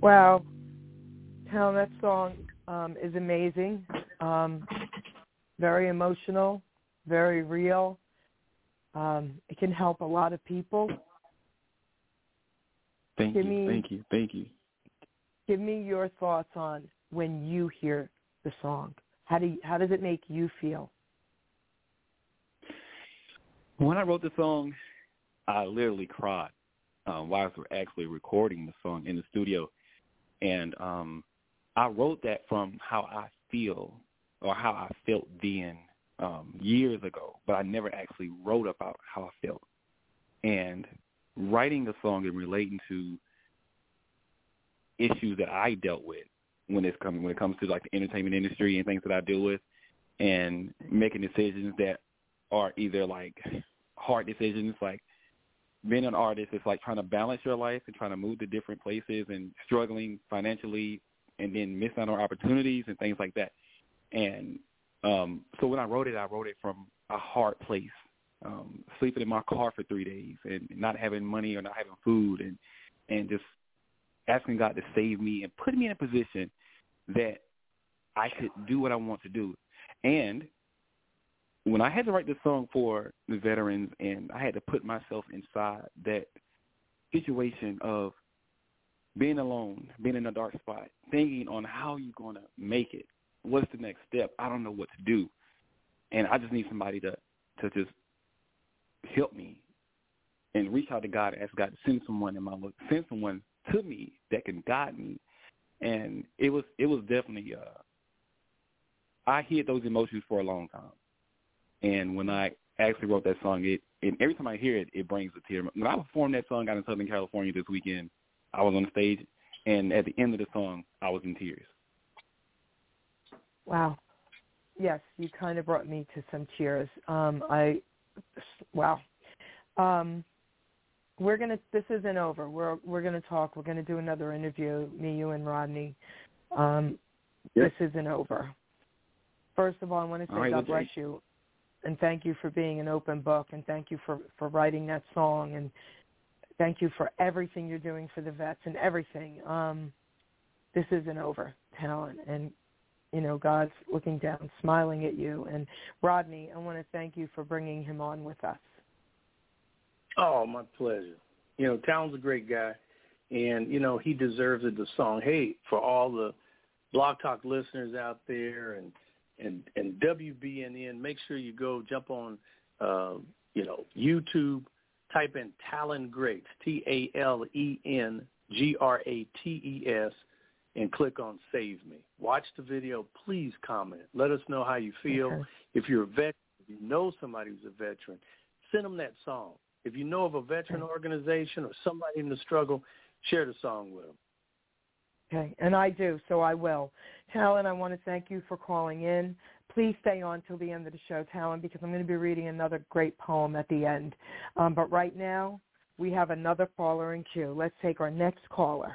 Wow. Helen, that song um, is amazing. Um, very emotional, very real. Um, it can help a lot of people. Thank give you, me, thank you, thank you. Give me your thoughts on when you hear the song. How do you, how does it make you feel? When I wrote the song, I literally cried um, while we were actually recording the song in the studio. And um, I wrote that from how I feel or how I felt then um, years ago, but I never actually wrote about how I felt. And writing the song and relating to issues that I dealt with when it's coming when it comes to like the entertainment industry and things that I deal with, and making decisions that are either like hard decisions, like being an artist, it's like trying to balance your life and trying to move to different places and struggling financially and then missing out on opportunities and things like that. And um, so when I wrote it, I wrote it from a hard place, um, sleeping in my car for three days and not having money or not having food, and, and just asking God to save me and put me in a position that I could do what I want to do. And when I had to write this song for the veterans and I had to put myself inside that situation of being alone, being in a dark spot, thinking on how you're going to make it, what's the next step, I don't know what to do. And I just need somebody to, to just help me and reach out to God and ask God to send someone in my look, send someone to me that can guide me. And it was it was definitely uh, I hid those emotions for a long time. And when I actually wrote that song, it and every time I hear it, it brings a tear. When I performed that song out in Southern California this weekend, I was on the stage, and at the end of the song, I was in tears. Wow. Yes, you kind of brought me to some tears. Um, I, wow. Um, we're gonna. This isn't over. We're we're gonna talk. We're gonna do another interview. Me, you, and Rodney. Um, yes. This isn't over. First of all, I want to say right, God bless you, and thank you for being an open book, and thank you for, for writing that song, and thank you for everything you're doing for the vets and everything. Um, this isn't over, Talent, and you know God's looking down, smiling at you. And Rodney, I want to thank you for bringing him on with us. Oh, my pleasure. You know, Talon's a great guy, and, you know, he deserves it, the song. Hey, for all the Blog Talk listeners out there and, and, and W B N N, make sure you go jump on, uh, you know, YouTube, type in Talon Greats, T A L E N G R A T E S, and click on Save Me. Watch the video. Please comment. Let us know how you feel. Okay. If you're a veteran, if you know somebody who's a veteran, send them that song. If you know of a veteran organization or somebody in the struggle, share the song with them. Okay, and I do, so I will. Talon, I want to thank you for calling in. Please stay on till the end of the show, Talon, because I'm going to be reading another great poem at the end. Um, but right now, we have another caller in queue. Let's take our next caller.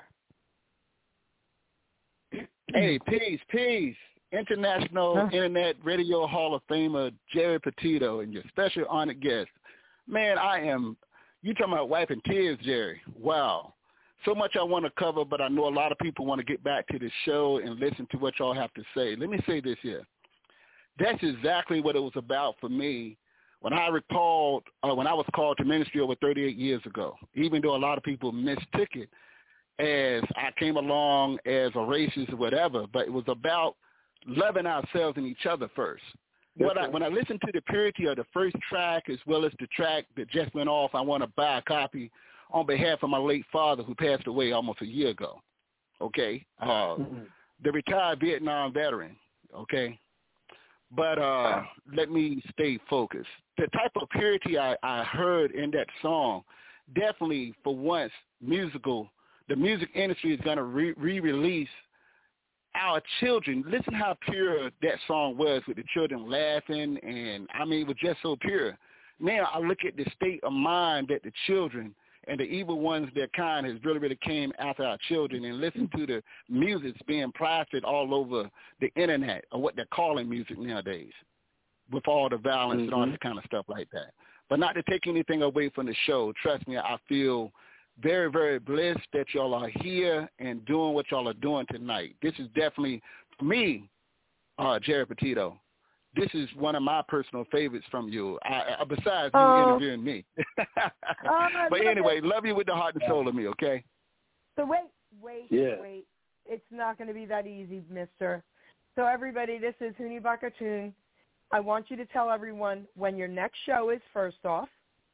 Hey, peace, peace. International huh? Internet Radio Hall of Famer Jerry Petito and your special honored guest. Man, I am, you talking about wiping tears, Jerry. Wow. So much I want to cover, but I know a lot of people want to get back to the show and listen to what y'all have to say. Let me say this here. That's exactly what it was about for me when I recalled, uh, when I was called to ministry over thirty-eight years ago, even though a lot of people mistook it as I came along as a racist or whatever, but it was about loving ourselves and each other first. What I, when I listened to the purity of the first track as well as the track that just went off, I want to buy a copy on behalf of my late father who passed away almost a year ago, okay? Uh, mm-hmm. The retired Vietnam veteran, okay? But uh, let me stay focused. The type of purity I, I heard in that song, definitely for once, musical, the music industry is going to re- re-release our children. Listen how pure that song was with the children laughing, and I mean, it was just so pure. Now I look at the state of mind that the children and the evil ones, their kind, has really, really came after our children, and listen to the music being plastered all over the internet, or what they're calling music nowadays, with all the violence mm-hmm. and all this kind of stuff like that. But not to take anything away from the show, trust me, I feel very, very blessed that y'all are here and doing what y'all are doing tonight. This is definitely, for me, uh, Jerry Petito, this is one of my personal favorites from you, I, I, besides you oh. interviewing me. oh, but anyway, it. love you with the heart and soul of me, okay? So wait, wait, yeah. wait. It's not going to be that easy, mister. So everybody, this is Huni Bakatun. I want you to tell everyone when your next show is, first off.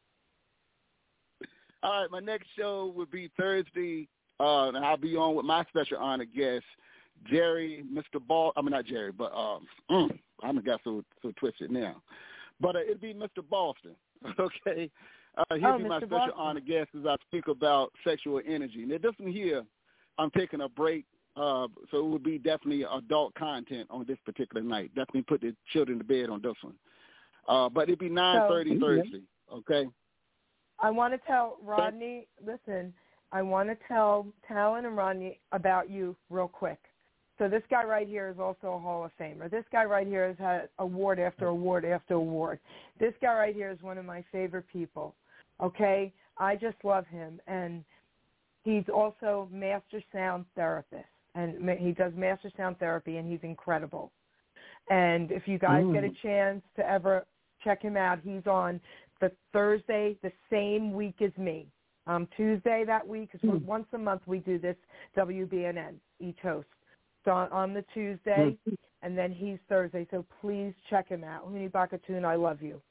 All right, my next show will be Thursday, uh, and I'll be on with my special honored guest, Jerry, Mister Ball. I mean, not Jerry, but um, mm, I haven't got so so twisted now. But uh, it'll be Mister Boston, okay? Uh, he'll oh, be Mister my special Boston. honored guest as I speak about sexual energy. Now, this one here, I'm taking a break, uh, so it will be definitely adult content on this particular night. Definitely put the children to bed on this one. Uh, but it'll be nine thirty so, Thursday, okay? I want to tell Rodney, listen, I want to tell Talon and Rodney about you real quick. So this guy right here is also a Hall of Famer. This guy right here has had award after award after award. This guy right here is one of my favorite people, okay? I just love him. And he's also master sound therapist. And he does master sound therapy, and he's incredible. And if you guys mm. get a chance to ever check him out, he's on the Thursday, the same week as me. Um, Tuesday that week, because mm. once a month we do this W B N N, each host. So on, on the Tuesday, mm. and then he's Thursday. So please check him out. Huni Bakatun, I love you.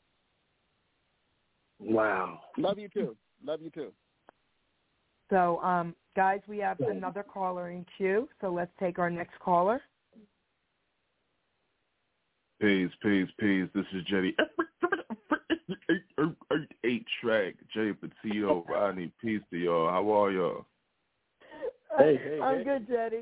Wow. Love you too. Love you too. So, um, guys, we have another caller in queue. So let's take our next caller. Peace, peace, peace. This is Jetty. Eight track, Jay Petito, Rodney, peace to y'all. How are y'all? Hey, hey, I'm hey. good, Jetty.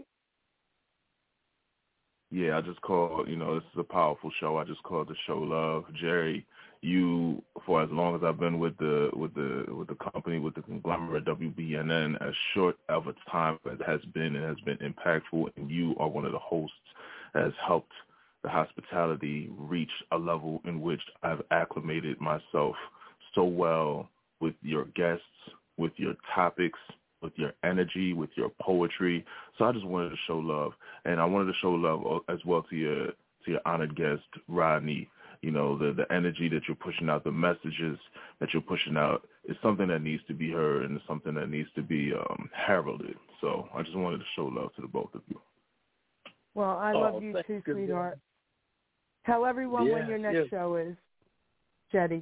Yeah, I just called, you know, this is a powerful show. I just called the show love. Jerry, you, for as long as I've been with the with the with the company, with the conglomerate W B N N, as short of a time as it has been, it has been impactful, and you are one of the hosts that has helped the hospitality reach a level in which I've acclimated myself so well with your guests, with your topics, with your energy, with your poetry. So I just wanted to show love, and I wanted to show love as well to your to your honored guest, Rodney. You know, the the energy that you're pushing out, the messages that you're pushing out is something that needs to be heard, and it's something that needs to be um, heralded. So I just wanted to show love to the both of you. Well, I oh, love you too, sweetheart. Tell everyone yeah, when your next yeah. show is, Jetty.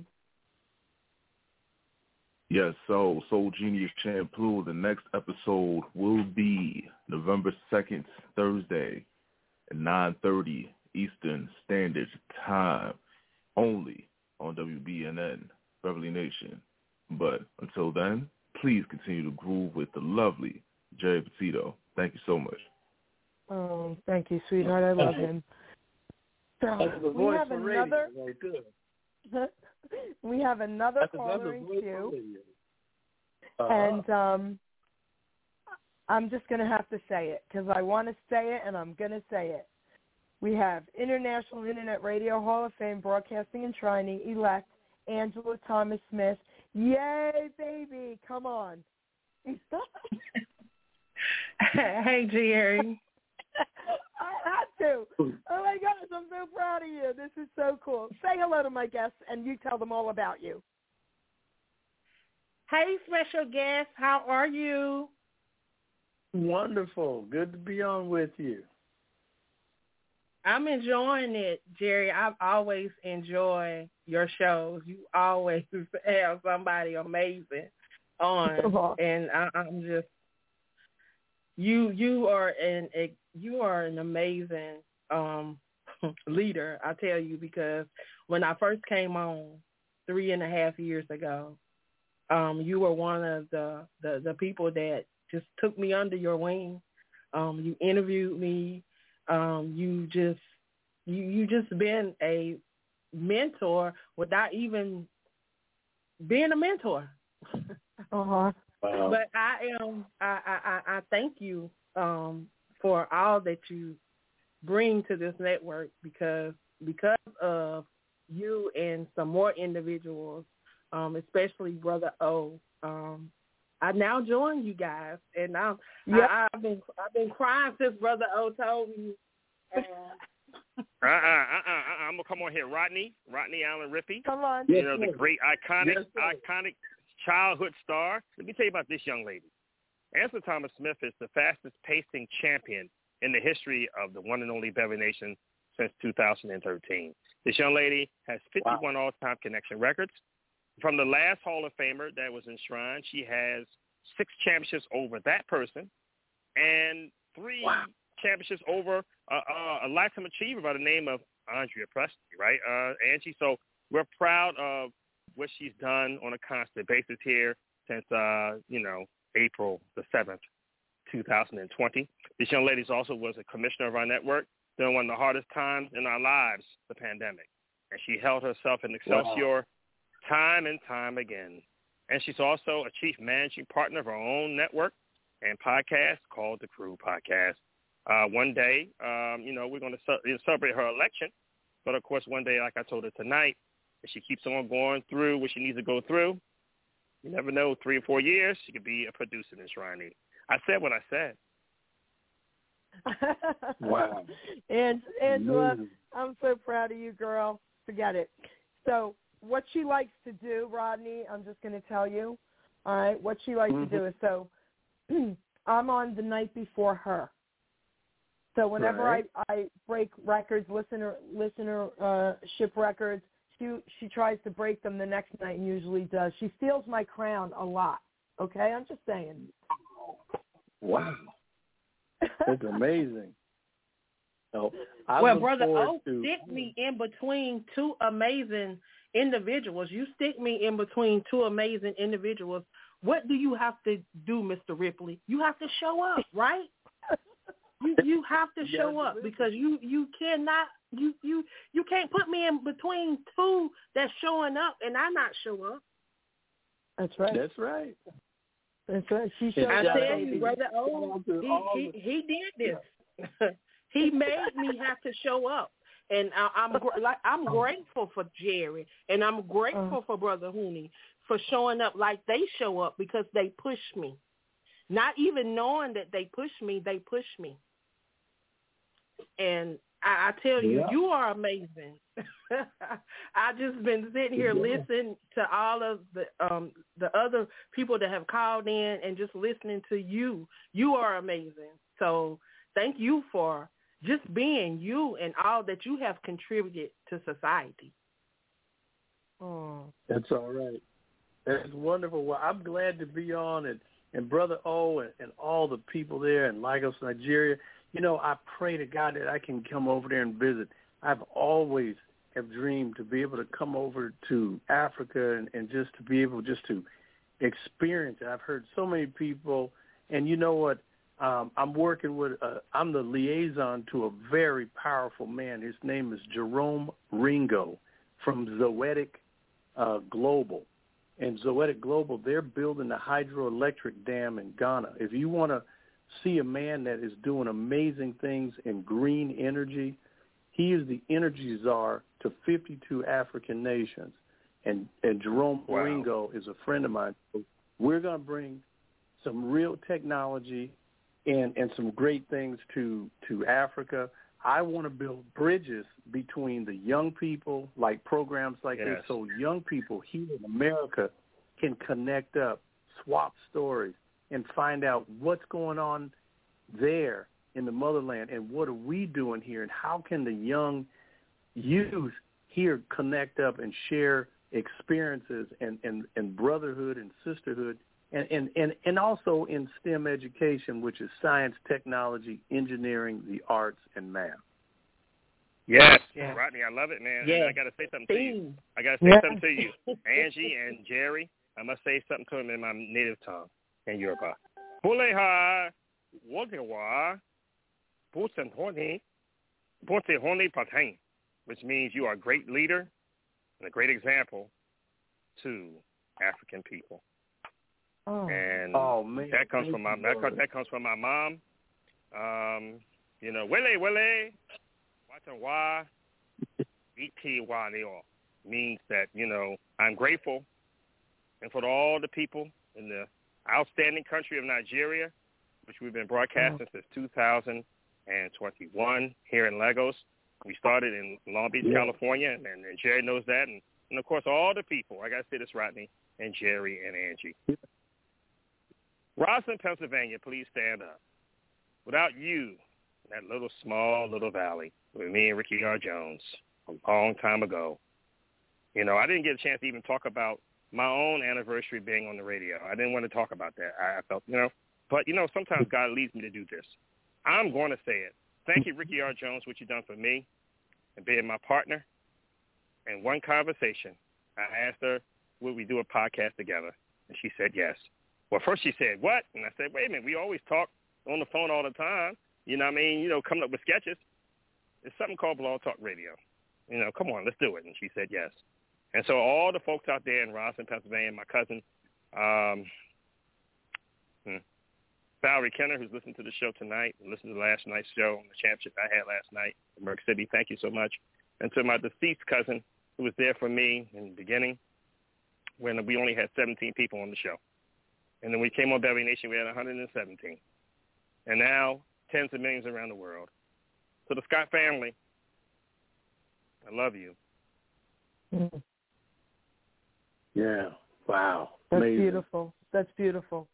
Yes, so Soul Genius Shampoo, the next episode will be November second, Thursday at nine thirty Eastern Standard Time, only on W B N N, Beverly Nation. But until then, please continue to groove with the lovely Jerry Petito. Thank you so much. Oh, thank you, sweetheart. I love him. So we have another. Very good. we have another That's caller another in voice queue, uh-huh. and um, I'm just going to have to say it because I want to say it, and I'm going to say it. We have International Internet Radio Hall of Fame Broadcasting and Training elect Angela Thomas Smith. Yay, baby! Come on. Hey, Jerry. I had to. Oh, my gosh, I'm so proud of you. This is so cool. Say hello to my guests, and you tell them all about you. Hey, special guest. How are you? Wonderful. Good to be on with you. I'm enjoying it, Jerry. I've always enjoyed your shows. You always have somebody amazing on, and I, I'm just you. You are an you are an amazing um, leader. I tell you, because when I first came on three and a half years ago, um, you were one of the, the the people that just took me under your wing. Um, you interviewed me. Um, you just you you just been a mentor without even being a mentor. Uh-huh. Wow. But I am I, I, I thank you um, for all that you bring to this network, because because of you and some more individuals, um, especially Brother O, um, I now join you guys, and I'm, Yep. I, I've been I've been crying since Brother O told me. Uh, Uh uh uh uh. I'm gonna come on here, Rodney, Rodney Allen Rippey. Come on. You Yes, know, the sir. great iconic, Yes, sir. iconic childhood star. Let me tell you about this young lady. Ansel Thomas Smith is the fastest pacing champion in the history of the one and only Beverly Nation since two thousand thirteen. This young lady has fifty-one wow. all-time connection records. From the last Hall of Famer that was enshrined, she has six championships over that person and three wow. championships over uh, uh, a lifetime achiever by the name of Andrea Presley, right, uh, Angie? So we're proud of what she's done on a constant basis here since, uh, you know, April the seventh, two thousand twenty. This young lady also was a commissioner of our network during one of the hardest times in our lives, the pandemic. And she held herself in Excelsior wow. time and time again. And she's also a chief managing partner of her own network and podcast called The Crew Podcast. Uh, one day, um, you know, we're going to ce- celebrate her election. But, of course, one day, like I told her tonight, if she keeps on going through what she needs to go through, you never know, three or four years, she could be a producer in Shrine. I said what I said. Wow. And Angela, Mm. I'm so proud of you, girl. Forget it. So what she likes to do, Rodney, I'm just going to tell you, all right, what she likes Mm-hmm. to do is so I'm on the night before her. So whenever Right. I, I break records, listener listener uh, ship records, she she tries to break them the next night and usually does. She steals my crown a lot. Okay, I'm just saying. Wow, that's amazing. So I well, look Brother O to, stick me in between two amazing individuals. You stick me in between two amazing individuals. What do you have to do, Mister Ripley? You have to show up, right? You you have to show up because you, you cannot you, you you can't put me in between two that's showing up and I not show up. That's right. That's right. That's right. She showed I up. tell you, Brother O, he, he he did this. He made me have to show up, and I, I'm gr- like I'm grateful for Jerry, and I'm grateful for Brother Hooney for showing up like they show up because they push me. Not even knowing that they push me, they push me. And I, I tell you, Yeah. you are amazing. I just been sitting here Yeah. listening to all of the um the other people that have called in and just listening to you. You are amazing. So thank you for just being you and all that you have contributed to society. Oh. That's all right. That's wonderful. Well, I'm glad to be on, and, and Brother O and, and all the people there in Lagos, Nigeria. You know, I pray to God that I can come over there and visit. I've always have dreamed to be able to come over to Africa and, and just to be able just to experience it. I've heard so many people, and you know what? Um, I'm working with, uh, I'm the liaison to a very powerful man. His name is Jerome Ringo from Zoetic uh, Global. And Zoetic Global, they're building a hydroelectric dam in Ghana. If you want to see a man that is doing amazing things in green energy, he is the energy czar to fifty-two African nations. And, and Jerome Wow. Ringo is a friend of mine. So we're going to bring some real technology and, and some great things to, to Africa. I want to build bridges between the young people, like programs like Yes. this, so young people here in America can connect up, swap stories, and find out what's going on there in the motherland and what are we doing here and how can the young youth here connect up and share experiences and, and, and brotherhood and sisterhood and, and, and, and also in STEM education, which is science, technology, engineering, the arts, and math. Yes, Yeah. Rodney, I love it, man. Yeah. And I got to say something to you. I got to say Yeah. something to you. Angie and Jerry, I must say something to them in my native tongue in Yoruba. Buleha wogewa busentoni busehoni patang, which means you are a great leader and a great example to African people. Oh. And Oh, man. that comes Thank from my you, that, Lord. that comes from my mom. Um, you know, wele wele watanwa iti wa neo means that, you know, I'm grateful and for all the people in the outstanding country of Nigeria, which we've been broadcasting since two thousand twenty-one here in Lagos. We started in Long Beach, yeah. California, and, and, and Jerry knows that. And, and, of course, all the people. I got to say this, Rodney, and Jerry and Angie. Rosslyn, Pennsylvania, please stand up. Without you, that little small little valley with me and Ricky R. Jones a long time ago, you know, I didn't get a chance to even talk about my own anniversary being on the radio. I didn't want to talk about that. I, I felt, you know, but, you know, sometimes God leads me to do this. I'm going to say it. Thank you, Ricky R. Jones, what you've done for me and being my partner. In one conversation, I asked her, would we do a podcast together? And she said yes. Well, first she said, what? And I said, wait a minute, we always talk on the phone all the time. You know what I mean? You know, coming up with sketches. It's something called Blog Talk Radio. You know, come on, let's do it. And she said yes. And so all the folks out there in Rosslyn, Pennsylvania, my cousin, um, hmm, Valerie Kenner, who's listening to the show tonight, and listened to last night's show on the championship I had last night in Merck City, thank you so much. And to my deceased cousin, who was there for me in the beginning when we only had seventeen people on the show. And then we came on Beverly Nation, we had one hundred seventeen. And now, tens of millions around the world. So the Scott family, I love you. Mm. Yeah. Wow. That's Amazing. beautiful. That's beautiful.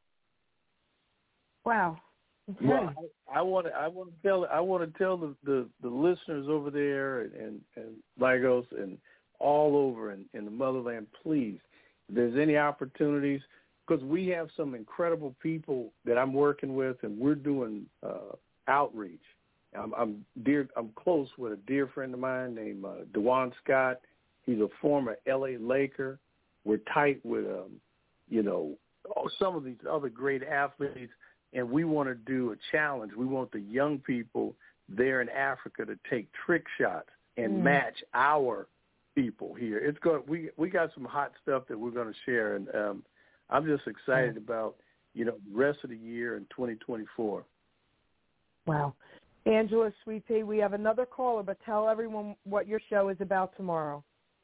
Wow. Okay. Well, I, I want to. I want to tell. I want to tell the, the, the listeners over there and, and, and Lagos and all over in, in the motherland. Please, if there's any opportunities, because we have some incredible people that I'm working with, and we're doing uh, outreach. I'm, I'm dear. I'm close with a dear friend of mine named uh, DeJuan Scott. He's a former L A Laker. We're tight with, um, you know, some of these other great athletes. And we want to do a challenge. We want the young people there in Africa to take trick shots and mm. match our people here. It's going. We we got some hot stuff that we're going to share, and um, I'm just excited mm. about you know the rest of the year in twenty twenty-four. Wow, Angela, Sweet Pea, we have another caller, but tell everyone what your show is about tomorrow.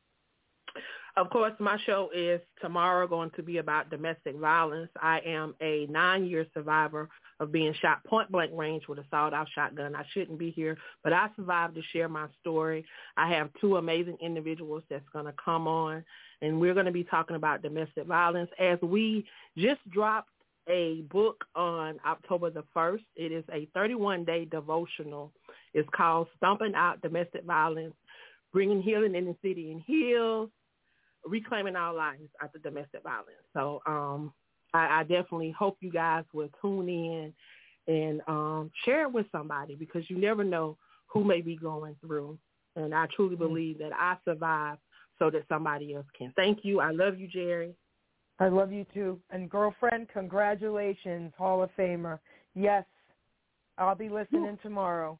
Of course, my show is tomorrow going to be about domestic violence. I am a nine-year survivor of being shot point-blank range with a sawed-off shotgun. I shouldn't be here, but I survived to share my story. I have two amazing individuals that's going to come on, and we're going to be talking about domestic violence. As we just dropped a book on October the first, it is a thirty-one day devotional. It's called Stomping Out Domestic Violence, Bringing Healing in the City and Hills, Reclaiming Our Lives After Domestic Violence. So um, I, I definitely hope you guys will tune in and um, share it with somebody, because you never know who may be going through. And I truly believe that I survived so that somebody else can. Thank you. I love you, Jerry. I love you too. And girlfriend, congratulations, Hall of Famer. Yes, I'll be listening tomorrow.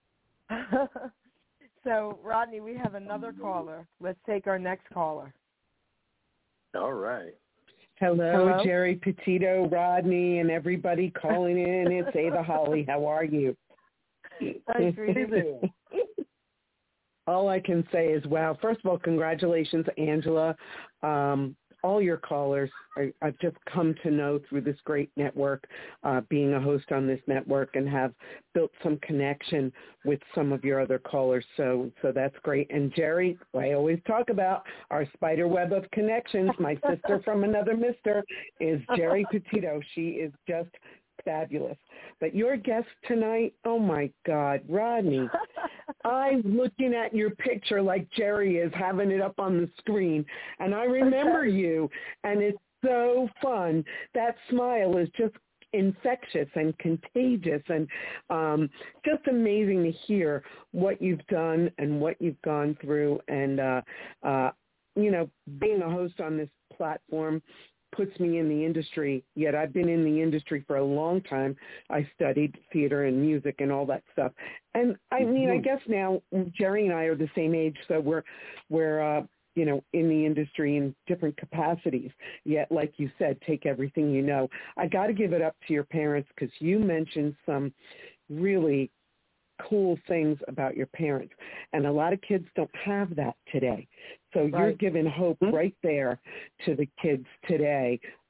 So, Rodney, we have another caller. Let's take our next caller. All right. Hello, Hello, Jerry Petito, Rodney, and everybody calling in. It's Ava Holly. How are you? Hi, sweetie. All I can say is, wow. First of all, congratulations, Angela. Um, all your callers, I, I've just come to know through this great network, uh, being a host on this network, and have built some connection with some of your other callers. So so that's great. And Jerry, I always talk about our spider web of connections. My sister from another mister is Jerry Petito. She is just fabulous. But your guest tonight, oh, my God, Rodney, I'm looking at your picture like Jerry is having it up on the screen, and I remember you, and it's so fun. That smile is just infectious and contagious, and um, just amazing to hear what you've done and what you've gone through. And, uh, uh, you know, being a host on this platform puts me in the industry, yet I've been in the industry for a long time. I studied theater and music and all that stuff. And I mean, I guess now Jerry and I are the same age, so we're, we're uh, you know, in the industry in different capacities. Yet, like you said, take everything you know. I got to give it up to your parents, because you mentioned some really cool things about your parents, and a lot of kids don't have that today. So right. You're giving hope right there to the kids today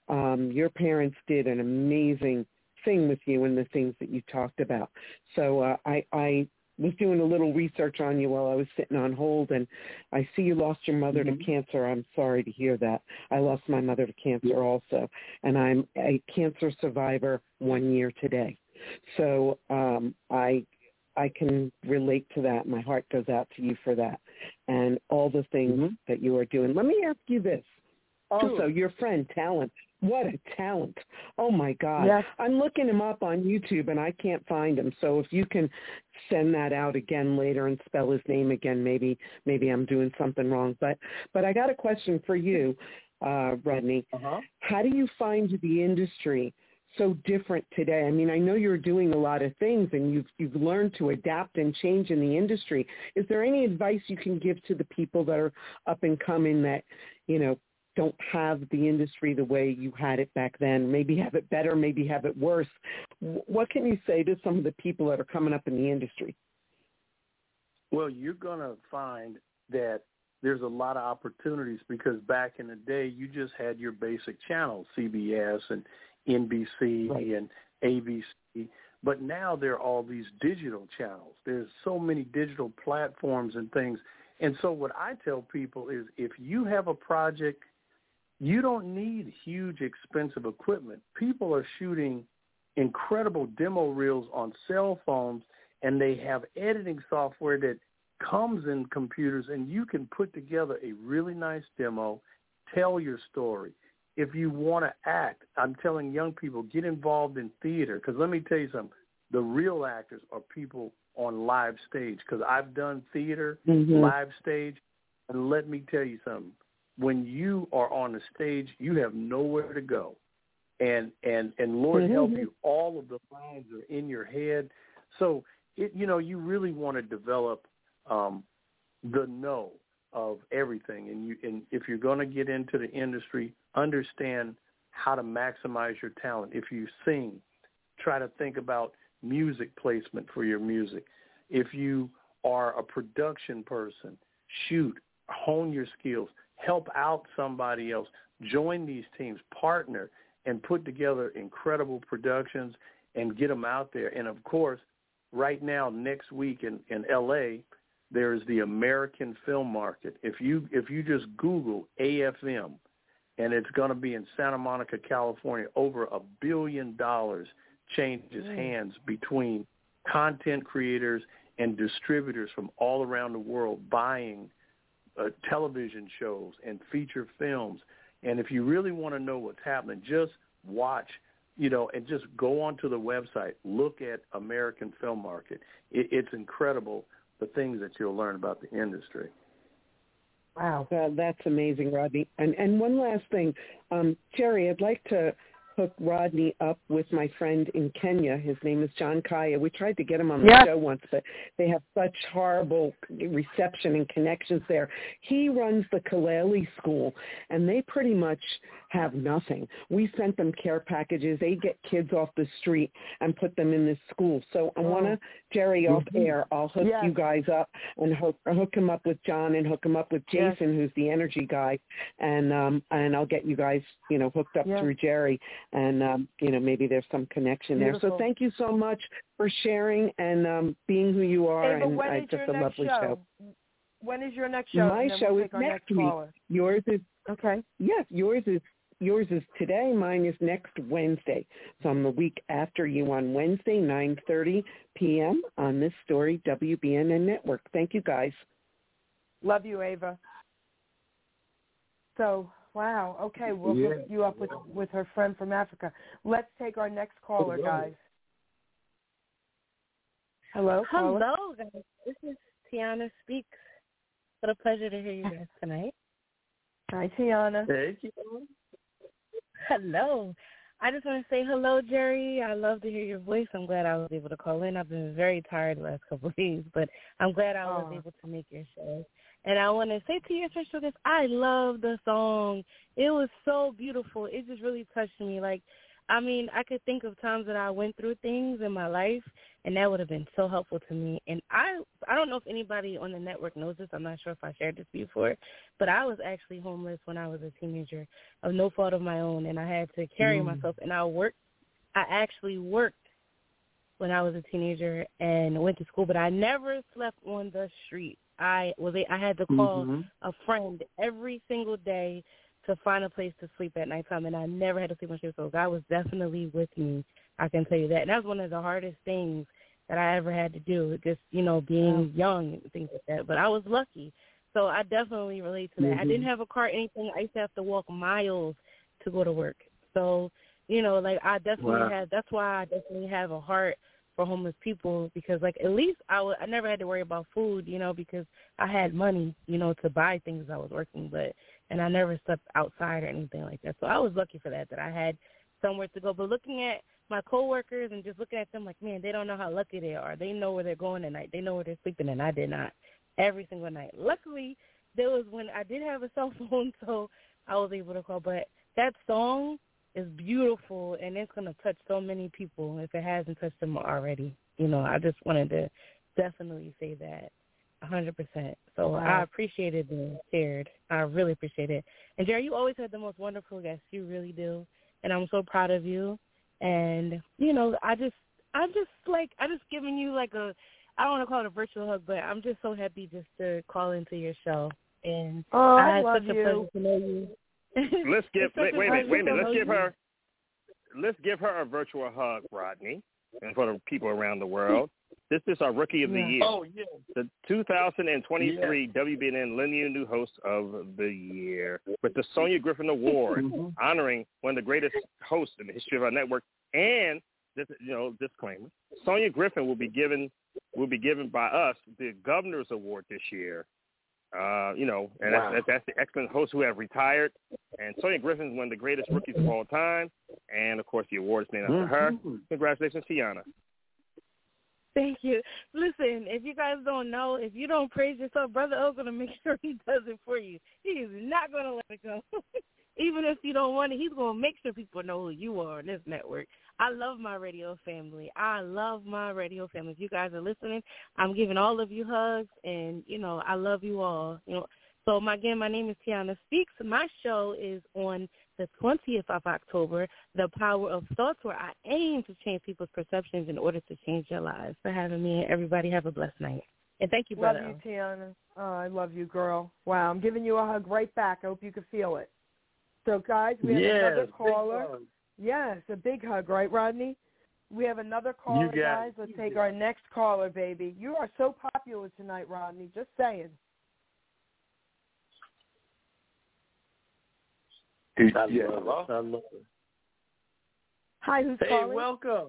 um, your parents did an amazing thing with you and the things that you talked about. So uh, I, I was doing a little research on you while I was sitting on hold, and I see you lost your mother mm-hmm. to cancer. I'm sorry to hear that. I lost my mother to cancer yeah. also, and I'm a cancer survivor one year today. So um, I I can relate to that. My heart goes out to you for that and all the things mm-hmm. that you are doing. Let me ask you this. Also, sure. your friend, Talent. What a talent. Oh, my God. Yes. I'm looking him up on YouTube, and I can't find him. So if you can send that out again later and spell his name again, maybe maybe I'm doing something wrong. But but I got a question for you, uh, Rodney. Uh-huh. How do you find the industry so different today? I mean, I know you're doing a lot of things, and you've you've learned to adapt and change in the industry. Is there any advice you can give to the people that are up and coming that, you know, don't have the industry the way you had it back then, maybe have it better, maybe have it worse? What can you say to some of the people that are coming up in the industry? Well, you're going to find that there's a lot of opportunities because back in the day, you just had your basic channels, C B S and N B C right. and A B C. But now there are all these digital channels. There's so many digital platforms and things. And so what I tell people is if you have a project, you don't need huge, expensive equipment. People are shooting incredible demo reels on cell phones, and they have editing software that comes in computers, and you can put together a really nice demo, tell your story. If you want to act, I'm telling young people, get involved in theater, because let me tell you something. The real actors are people on live stage, because I've done theater, mm-hmm. live stage, and let me tell you something. When you are on the stage, you have nowhere to go. And and, and Lord mm-hmm. help you, all of the lines are in your head. So, it, you know, you really want to develop um, the know of everything. And, you, and if you're going to get into the industry, understand how to maximize your talent. If you sing, try to think about music placement for your music. If you are a production person, shoot, hone your skills. Help out somebody else. Join these teams, partner, and put together incredible productions and get them out there. And, of course, right now, next week in, in L A, there's the American Film Market. If you if you just Google A F M, and it's going to be in Santa Monica, California, over a billion dollars changes mm. hands between content creators and distributors from all around the world buying Uh, television shows and feature films. And if you really want to know what's happening, just watch, you know, and just go onto the website, look at American Film Market. It, it's incredible, the things that you'll learn about the industry. Wow. Uh, that's amazing, Rodney. And and one last thing, um, Jerry, I'd like to hook Rodney up with my friend in Kenya. His name is John Kaya. We tried to get him on the yeah. show once, but they have such horrible reception and connections there. He runs the Kaleli School, and they pretty much have nothing. We sent them care packages. They get kids off the street and put them in this school. So I want to, Jerry, off mm-hmm. air, I'll hook yes. you guys up and hook, hook him up with John and hook him up with Jason, yes. who's the energy guy, and um, and I'll get you guys, you know, hooked up yes. through Jerry. And, um, you know, maybe there's some connection Beautiful. there. So thank you so much for sharing and um, being who you are. Ava, and when I is just your a lovely show? show. When is your next show? My show we'll is next, next week. Caller. Yours is okay. Yes, yours is yours is today. Mine is next Wednesday. So I'm the week after you on Wednesday, nine thirty p.m. on This Story W B N N Network. Thank you, guys. Love you, Ava. So. Wow. Okay, we'll yeah. hook you up with, with her friend from Africa. Let's take our next caller, guys. Hello, Hello, caller. guys. This is Tiana Speaks. What a pleasure to hear you guys tonight. Hi, Tiana. Hey, Tiana. Hello. I just want to say hello, Jerry. I love to hear your voice. I'm glad I was able to call in. I've been very tired the last couple of days, but I'm glad I was oh. able to make your show. And I want to say to your sister this, I love the song. It was so beautiful. It just really touched me. Like, I mean, I could think of times that I went through things in my life, and that would have been so helpful to me. And I I don't know if anybody on the network knows this. I'm not sure if I shared this before, but I was actually homeless when I was a teenager of no fault of my own, and I had to carry mm. myself. And I worked. I actually worked when I was a teenager and went to school, but I never slept on the street. I was I had to call mm-hmm. a friend every single day to find a place to sleep at nighttime, and I never had to sleep on the street. So God was definitely with me. I can tell you that. And that was one of the hardest things that I ever had to do, just, you know, being yeah. young and things like that. But I was lucky. So I definitely relate to that. Mm-hmm. I didn't have a car or anything. I used to have to walk miles to go to work. So, you know, like I definitely wow. had, that's why I definitely have a heart for homeless people, because like at least I, w- I never had to worry about food, you know, because I had money, you know, to buy things I was working, but, and I never slept outside or anything like that. So I was lucky for that, that I had somewhere to go. But looking at my coworkers and just looking at them like, man, they don't know how lucky they are. They know where they're going at night. They know where they're sleeping, and I did not every single night. Luckily, there was when I did have a cell phone, so I was able to call. But that song is beautiful, and it's going to touch so many people if it hasn't touched them already. You know, I just wanted to definitely say that one hundred percent. So wow. I appreciate it being shared. I really appreciate it. And, Jerry, you always have the most wonderful guests. You really do. And I'm so proud of you. And, you know, I just, I just, like, I just giving you, like, a, I don't want to call it a virtual hug, but I'm just so happy just to call into your show. And oh, I, I had love such you. a pleasure to know you. Let's give wait, wait a minute, wait a minute. Let's give you. her let's give her a virtual hug, Rodney, and for the people around the world. This is our Rookie of the yeah. Year. Oh, yeah. The two thousand twenty-three yeah. W B N N Linear New Host of the Year with the Sonia Griffin Award, mm-hmm. honoring one of the greatest hosts in the history of our network. And this, you know, disclaimer: Sonia Griffin will be given will be given by us the Governor's Award this year. Uh, you know, and wow. that's, that's the excellent hosts who have retired. And Sonia Griffin is one of the greatest rookies of all time. And, of course, the award is named after her. Mm-hmm. Congratulations, Tiana. Thank you. Listen, if you guys don't know, if you don't praise yourself, Brother O's going to make sure he does it for you. He is not going to let it go. Even if you don't want it, he's going to make sure people know who you are on this network. I love my radio family. I love my radio family. If you guys are listening, I'm giving all of you hugs, and, you know, I love you all. You know, so, my, again, my name is Tiana Speaks. My show is on the twentieth of October, The Power of Thoughts, where I aim to change people's perceptions in order to change their lives. For having me, and everybody have a blessed night. And thank you, brother. Love you, Tiana. Oh, I love you, girl. Wow, I'm giving you a hug right back. I hope you can feel it. So, guys, we have yes, another caller. Yes, a big hug, right, Rodney? We have another caller, guys. Let's take our next caller, baby. You are so popular tonight, Rodney. Just saying. I yeah. love it. I love it. Hi, who's hey, calling? Hey, welcome.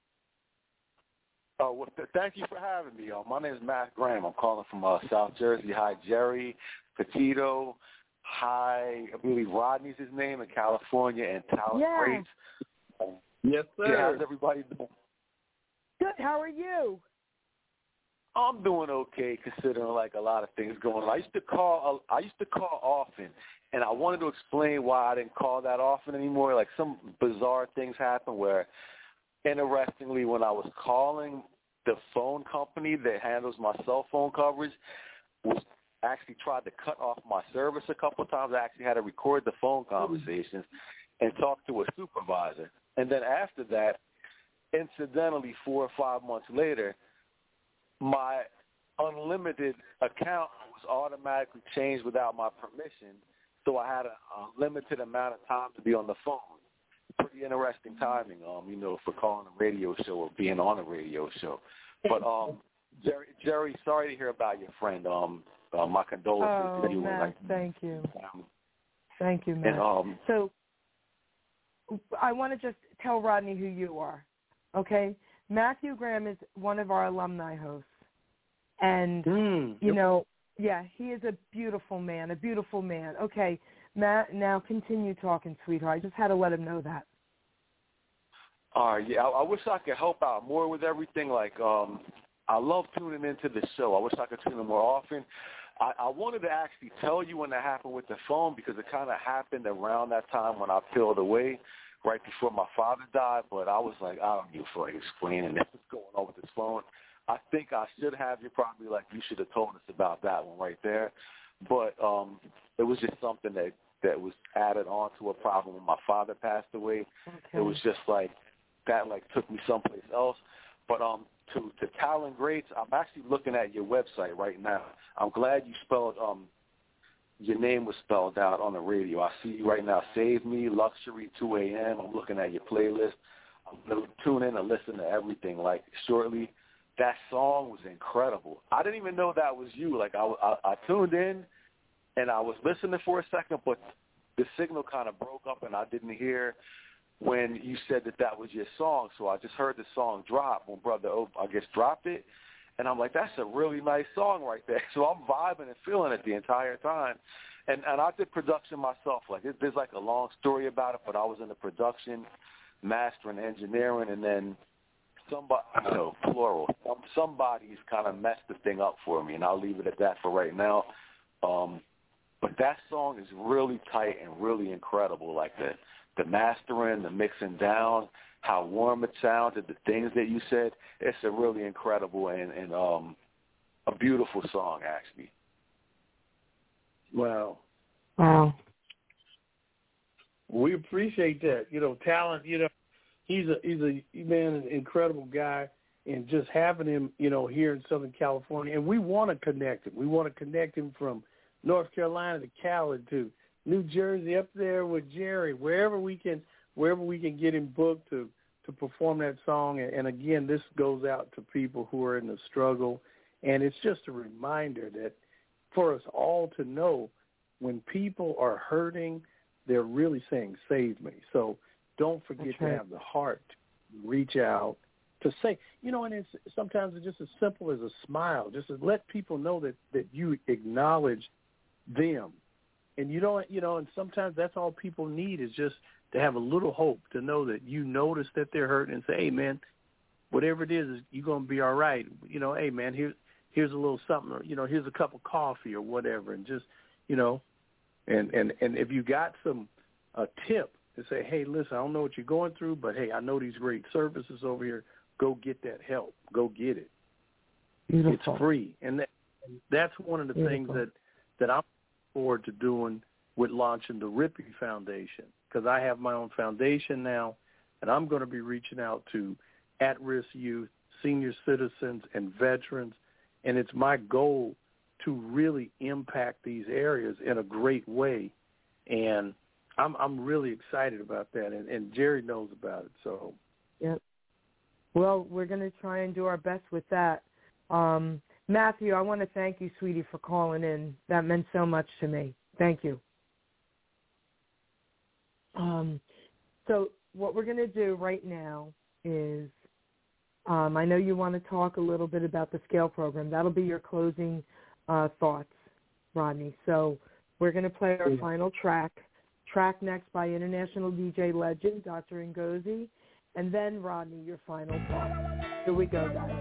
Oh, well, th- thank you for having me. Uh, my name is Matt Graham. I'm calling from uh, South Jersey. Hi, Jerry Petito. Hi, I believe Rodney's his name in California, and Tyler yeah. Grace. Um, yes, sir. Yeah, how's everybody doing? Good. How are you? I'm doing okay, considering like a lot of things going on. I used to call. I used to call often, and I wanted to explain why I didn't call that often anymore. Like some bizarre things happen where, interestingly, when I was calling, the phone company that handles my cell phone coverage was actually tried to cut off my service a couple of times. I actually had to record the phone conversations and talk to a supervisor. And then after that, incidentally, four or five months later, my unlimited account was automatically changed without my permission, so I had a, a limited amount of time to be on the phone. Pretty interesting timing, um, you know, for calling a radio show or being on a radio show. But um, Jerry, Jerry, sorry to hear about your friend. Um, uh, my condolences oh, to you. Matt, and, like, thank you. Um, thank you, Matt. And, um, so I want to just tell Rodney who you are, okay? Matthew Graham is one of our alumni hosts. And, mm, you know, yeah, he is a beautiful man, a beautiful man. Okay, Matt, now continue talking, sweetheart. I just had to let him know that. All right, yeah, I, I wish I could help out more with everything. Like, um, I love tuning into the show. I wish I could tune in more often. I, I wanted to actually tell you when that happened with the phone because it kind of happened around that time when I peeled away. right before my father died, but I was like, I don't give a fuck explaining what's going on with this phone. I think I should have. You're probably like, you should have told us about that one right there. But um, it was just something that, that was added on to a problem when my father passed away. Okay. It was just like, that like took me someplace else. But um, to, to Talent Greats, I'm actually looking at your website right now. I'm glad you spelled, um, your name was spelled out on the radio. I see you right now, Save Me, Luxury, two a.m. I'm looking at your playlist. I'm going to tune in and listen to everything. Like, shortly, that song was incredible. I didn't even know that was you. Like, I, I, I tuned in, and I was listening for a second, but the signal kind of broke up, and I didn't hear when you said that that was your song. So I just heard the song drop when Brother O, I guess, dropped it. And I'm like, that's a really nice song right there. So I'm vibing and feeling it the entire time. And and I did production myself. Like, there's like a long story about it, but I was in the production, mastering, engineering, and then somebody, you know, plural, somebody's kind of messed the thing up for me, and I'll leave it at that for right now. Um, but that song is really tight and really incredible. Like the, the mastering, the mixing down, how warm it sounded, the things that you said, it's a really incredible and, and um, a beautiful song, actually. Wow. Wow. We appreciate that. You know, Talent, you know, he's a he's a man, an incredible guy, and just having him, you know, here in Southern California, and we want to connect him. We want to connect him from North Carolina to Cali to New Jersey, up there with Jerry, wherever we can, wherever we can get him booked to to perform that song. And, and again, this goes out to people who are in the struggle, and it's just a reminder that for us all to know when people are hurting, they're really saying, save me. So don't forget That's to right. have the heart to reach out to say, you know, and it's sometimes it's just as simple as a smile, just to let people know that, that you acknowledge them. And you don't, you know, and sometimes that's all people need is just to have a little hope, to know that you notice that they're hurting and say, hey, man, whatever it is, you're going to be all right. You know, hey, man, here's, here's a little something, or, you know, here's a cup of coffee or whatever. And just, you know, and, and, and if you got some a tip to say, hey, listen, I don't know what you're going through, but, hey, I know these great services over here. Go get that help. Go get it. Beautiful. It's free. And that, that's one of the Beautiful. things that, that I'm looking forward to doing with launching the Rippy Foundation, because I have my own foundation now, and I'm going to be reaching out to at-risk youth, senior citizens, and veterans, and it's my goal to really impact these areas in a great way, and I'm I'm really excited about that, and, and Jerry knows about it. So, yep. Well, we're going to try and do our best with that. Um, Matthew, I want to thank you, sweetie, for calling in. That meant so much to me. Thank you. Um, so what we're going to do right now is, um, I know you want to talk a little bit about the SCALE program. That'll be your closing uh, thoughts, Rodney. So we're going to play our final track, track next by international D J legend, Doctor Ngozi, and then, Rodney, your final thoughts. Here we go, guys.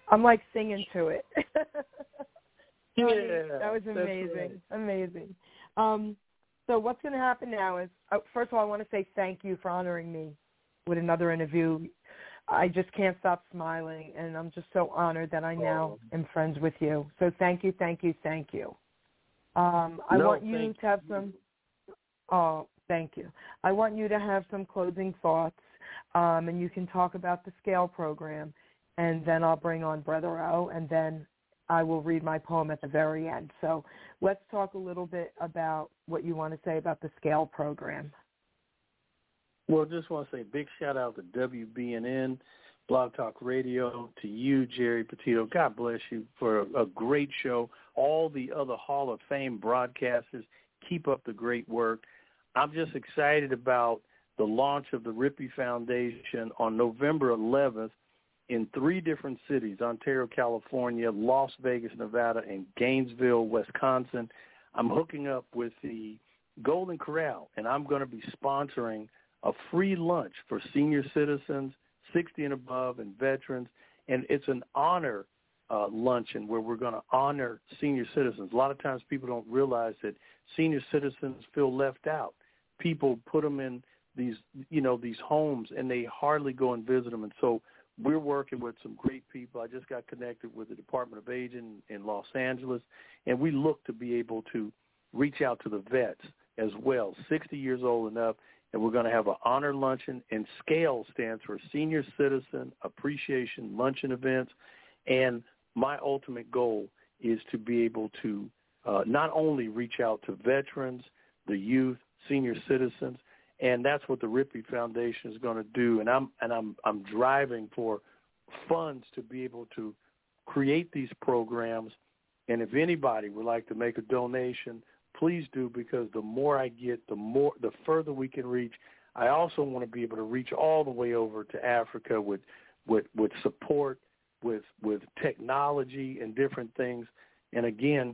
I'm like singing to it. Yeah, that was amazing, right. amazing. Um, so what's going to happen now is, uh, first of all, I want to say thank you for honoring me with another interview. I just can't stop smiling, and I'm just so honored that I now oh. am friends with you. So thank you, thank you, thank you. Um, I no, want you to have some. Oh, thank you. I want you to have some closing thoughts, um, and you can talk about the SCALE program, and then I'll bring on Brother O, and then I will read my poem at the very end. So let's talk a little bit about what you want to say about the SCALE program. Well, just want to say big shout out to W B N N, Blog Talk Radio, to you, Jerry Petito. God bless you for a, a great show. All the other Hall of Fame broadcasters, keep up the great work. I'm just excited about the launch of the Rippey Foundation on November eleventh in three different cities, Ontario, California, Las Vegas, Nevada, and Gainesville, Wisconsin. I'm hooking up with the Golden Corral, and I'm going to be sponsoring a free lunch for senior citizens, sixty and above, and veterans. And it's an honor uh, luncheon where we're going to honor senior citizens. A lot of times people don't realize that senior citizens feel left out. People put them in these, you know, these homes, and they hardly go and visit them. And so we're working with some great people. I just got connected with the Department of Aging in Los Angeles, and we look to be able to reach out to the vets as well, sixty years old and up. And we're going to have an honor luncheon, and SCALE stands for Senior Citizen Appreciation Luncheon Events. And my ultimate goal is to be able to uh, not only reach out to veterans, the youth, senior citizens, and that's what the Rippey Foundation is going to do. And I'm and I'm I'm driving for funds to be able to create these programs. And if anybody would like to make a donation, please do, because the more I get, the more, the further we can reach. I also want to be able to reach all the way over to Africa with, with, with support, with, with technology and different things. And again,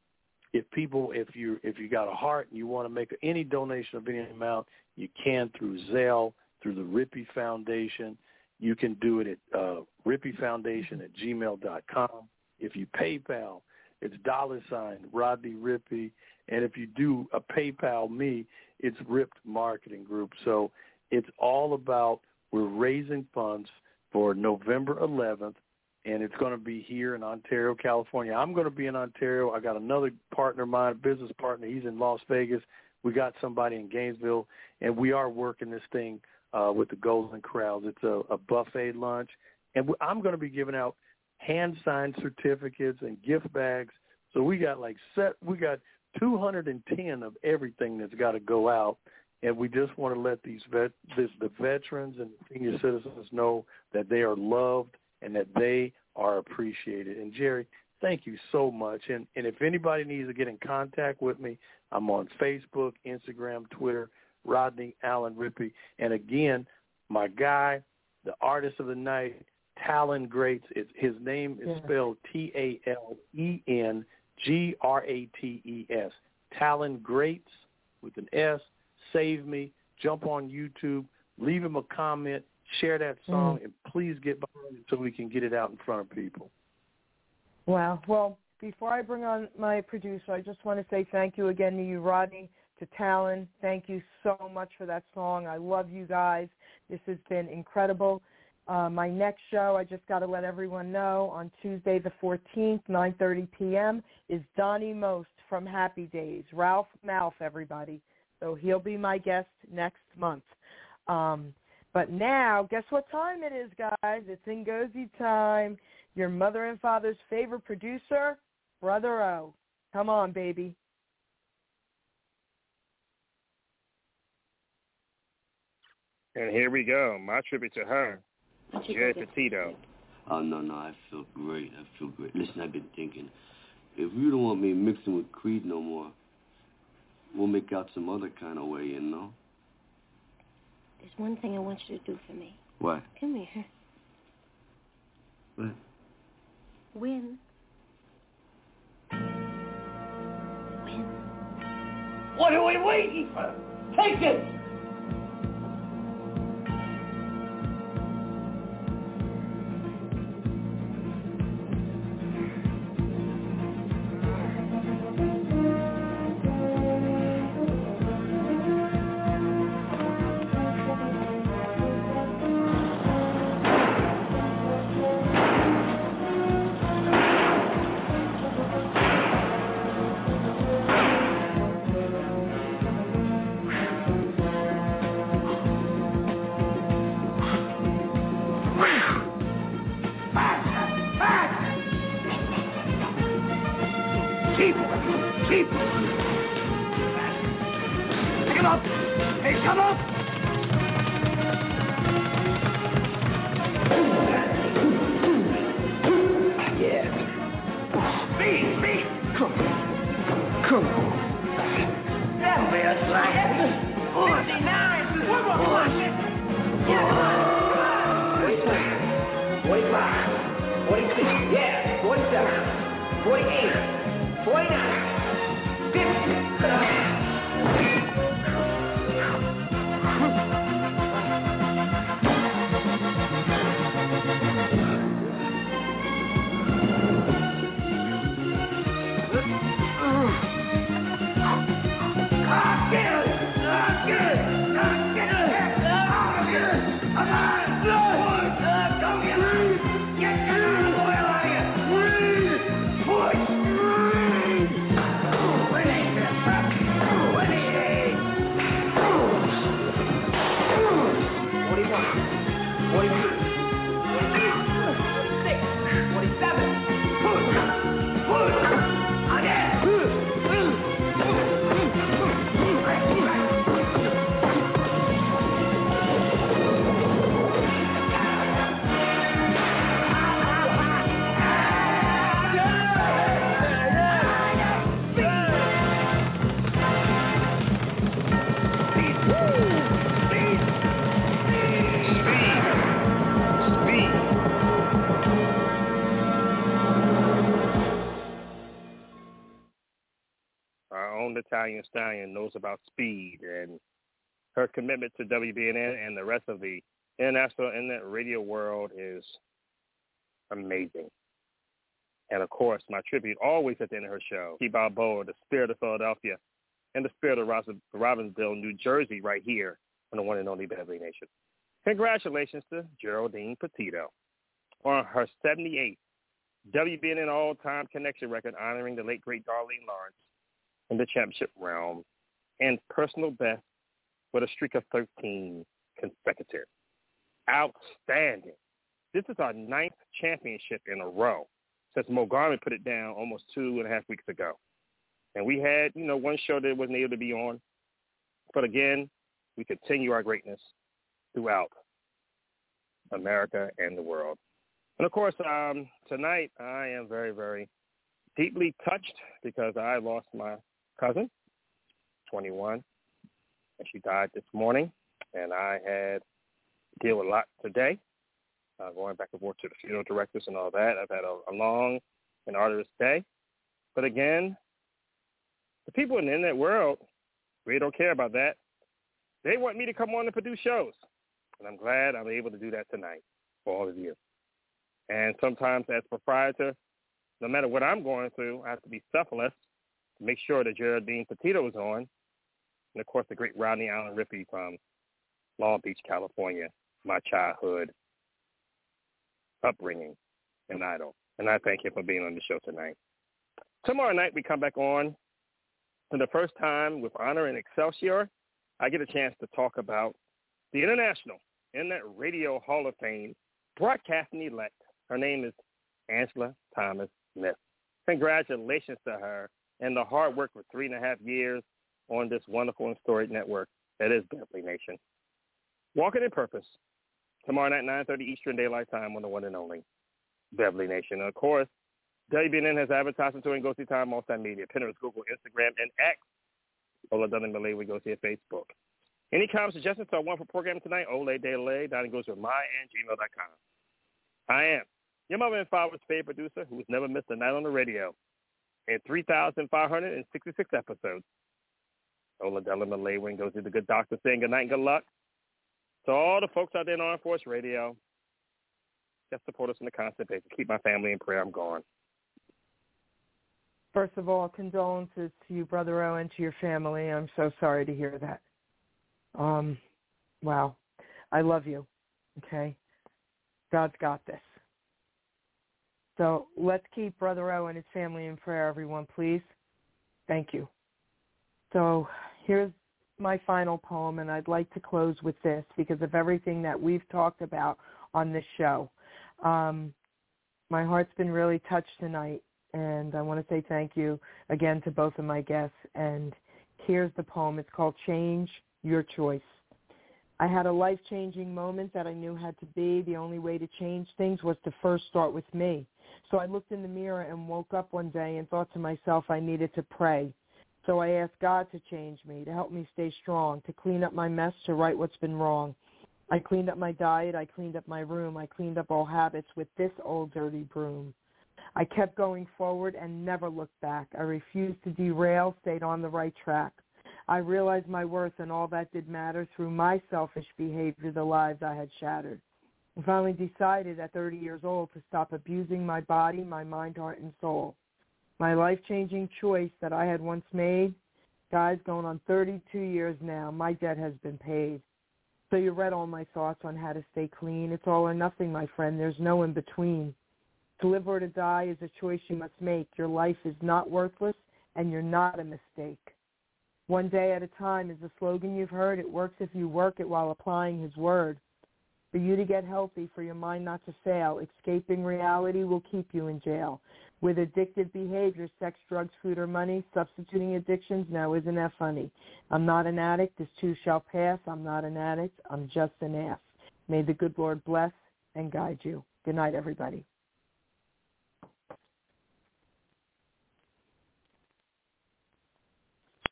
if people, if you, if you got a heart and you want to make any donation of any amount, you can through Zelle, through the Rippey Foundation. You can do it at uh, rippey foundation at gmail dot com. If you PayPal, it's dollar sign Rodney Rippey. And if you do a PayPal me, it's Ripped Marketing Group. So it's all about, we're raising funds for November eleventh, and it's going to be here in Ontario, California. I'm going to be in Ontario. I got another partner of mine, a business partner. He's in Las Vegas. We got somebody in Gainesville, and we are working this thing uh, with the Golden Corrals. It's a, a buffet lunch, and I'm going to be giving out hand-signed certificates and gift bags. So we got like set, we got two hundred ten of everything that's got to go out, and we just want to let these vet, this, the veterans and senior citizens know that they are loved and that they are appreciated. And Jerry, thank you so much. And and if anybody needs to get in contact with me, I'm on Facebook, Instagram, Twitter, Rodney Allen Rippey. And again, my guy, the artist of the night, Talon Greats. It's, his name is yeah. spelled T A L E N G R A T E S. Talon Greats with an S. Save me. Jump on YouTube. Leave him a comment. Share that song, mm. and please get behind it so we can get it out in front of people. Wow. Well, before I bring on my producer, I just want to say thank you again to you, Rodney, to Talon. Thank you so much for that song. I love you guys. This has been incredible. Uh, my next show, I just got to let everyone know, on Tuesday the fourteenth, nine thirty p.m., is Donnie Most from Happy Days. Ralph Malph, everybody. So he'll be my guest next month. Um, but now, guess what time it is, guys? It's Ngozi time. Your mother and father's favorite producer, Brother O. Come on, baby. And here we go. My tribute to her, Jerry Petito. Oh, no, no, I feel great. I feel great. Listen, I've been thinking, if you don't want me mixing with Creed no more, we'll make out some other kind of way, you know? There's one thing I want you to do for me. What? Come here. What? Win. Win. What are we waiting for? Take it! Keep. Pick him up. Hey, come up. Yeah. Speed, speed. Come on. Come on. That'll be a slide. fifty-nine. One more push. forty-seven. forty-five. forty-six. Yeah. forty-seven. forty-eight. forty-nine. fifty. Italian Stallion knows about speed, and her commitment to W B N N and the rest of the international internet radio world is amazing. And, of course, my tribute always at the end of her show, Key Balboa, the spirit of Philadelphia, and the spirit of Robbinsdale, New Jersey, right here on the one and only Beverly Nation. Congratulations to Geraldine Petito on her seventy-eighth W B N N all-time connection record, honoring the late, great Darlene Lawrence in the championship realm, and personal best with a streak of thirteen consecutive. Outstanding. This is our ninth championship in a row since Mo Garmin put it down almost two and a half weeks ago. And we had, you know, one show that wasn't able to be on. But again, we continue our greatness throughout America and the world. And, of course, um, tonight I am very, very deeply touched because I lost my cousin, twenty-one, and she died this morning. And I had to deal with a lot today, uh, going back and forth to the funeral directors and all that. I've had a, a long and arduous day. But again, the people in the internet world really don't care about that. They want me to come on and produce shows. And I'm glad I'm able to do that tonight for all of you. And sometimes as proprietor, no matter what I'm going through, I have to be selfless to make sure that Geraldine Petito is on. And, of course, the great Rodney Allen Rippey from Long Beach, California, my childhood upbringing and idol. And I thank him for being on the show tonight. Tomorrow night we come back on. For the first time with Honor and Excelsior, I get a chance to talk about the International Internet Radio Hall of Fame broadcasting elect. Her name is Angela Thomas Smith. Congratulations to her and the hard work for three and a half years on this wonderful and storied network that is Beverly Nation. Walking in Purpose, tomorrow night, nine thirty Eastern Daylight Time on the one and only Beverly Nation. And, of course, W B N N has advertising to and go see time multimedia, Pinterest, Google, Instagram, and X. Ola Dunn and Malay, we go see at Facebook. Any comments, suggestions to our one for programming tonight? Ole De Lay, Donnie goes to my and gmail dot com. I am your mother and father's favorite producer who's never missed a night on the radio in three thousand five hundred sixty-six episodes. Ola Dunn and Malay, we goes to the good doctor saying good night and good luck. To all the folks out there in Armed Force Radio, just support us on the constant basis. Keep my family in prayer. I'm gone. First of all, condolences to you, Brother O, and to your family. I'm so sorry to hear that. Um, wow. I love you, okay? God's got this. So let's keep Brother O and his family in prayer, everyone, please. Thank you. So here's my final poem, and I'd like to close with this because of everything that we've talked about on this show. Um, my heart's been really touched tonight. and I want to say thank you again to both of my guests. And here's the poem. It's called Change Your Choice. I had a life-changing moment that I knew had to be. The only way to change things was to first start with me. So I looked in the mirror and woke up one day and thought to myself I needed to pray. So I asked God to change me, to help me stay strong, to clean up my mess, to right what's been wrong. I cleaned up my diet. I cleaned up my room. I cleaned up all habits with this old dirty broom. I kept going forward and never looked back. I refused to derail, stayed on the right track. I realized my worth and all that did matter through my selfish behavior, the lives I had shattered. I finally decided at thirty years old to stop abusing my body, my mind, heart, and soul. My life-changing choice that I had once made, guys, going on thirty-two years now, my debt has been paid. So you read all my thoughts on how to stay clean. It's all or nothing, my friend. There's no in between. To live or to die is a choice you must make. Your life is not worthless, and you're not a mistake. One day at a time is the slogan you've heard. It works if you work it while applying his word. For you to get healthy, for your mind not to fail, escaping reality will keep you in jail. With addictive behavior, sex, drugs, food, or money, substituting addictions, now isn't that funny? I'm not an addict. This too shall pass. I'm not an addict. I'm just an ass. May the good Lord bless and guide you. Good night, everybody.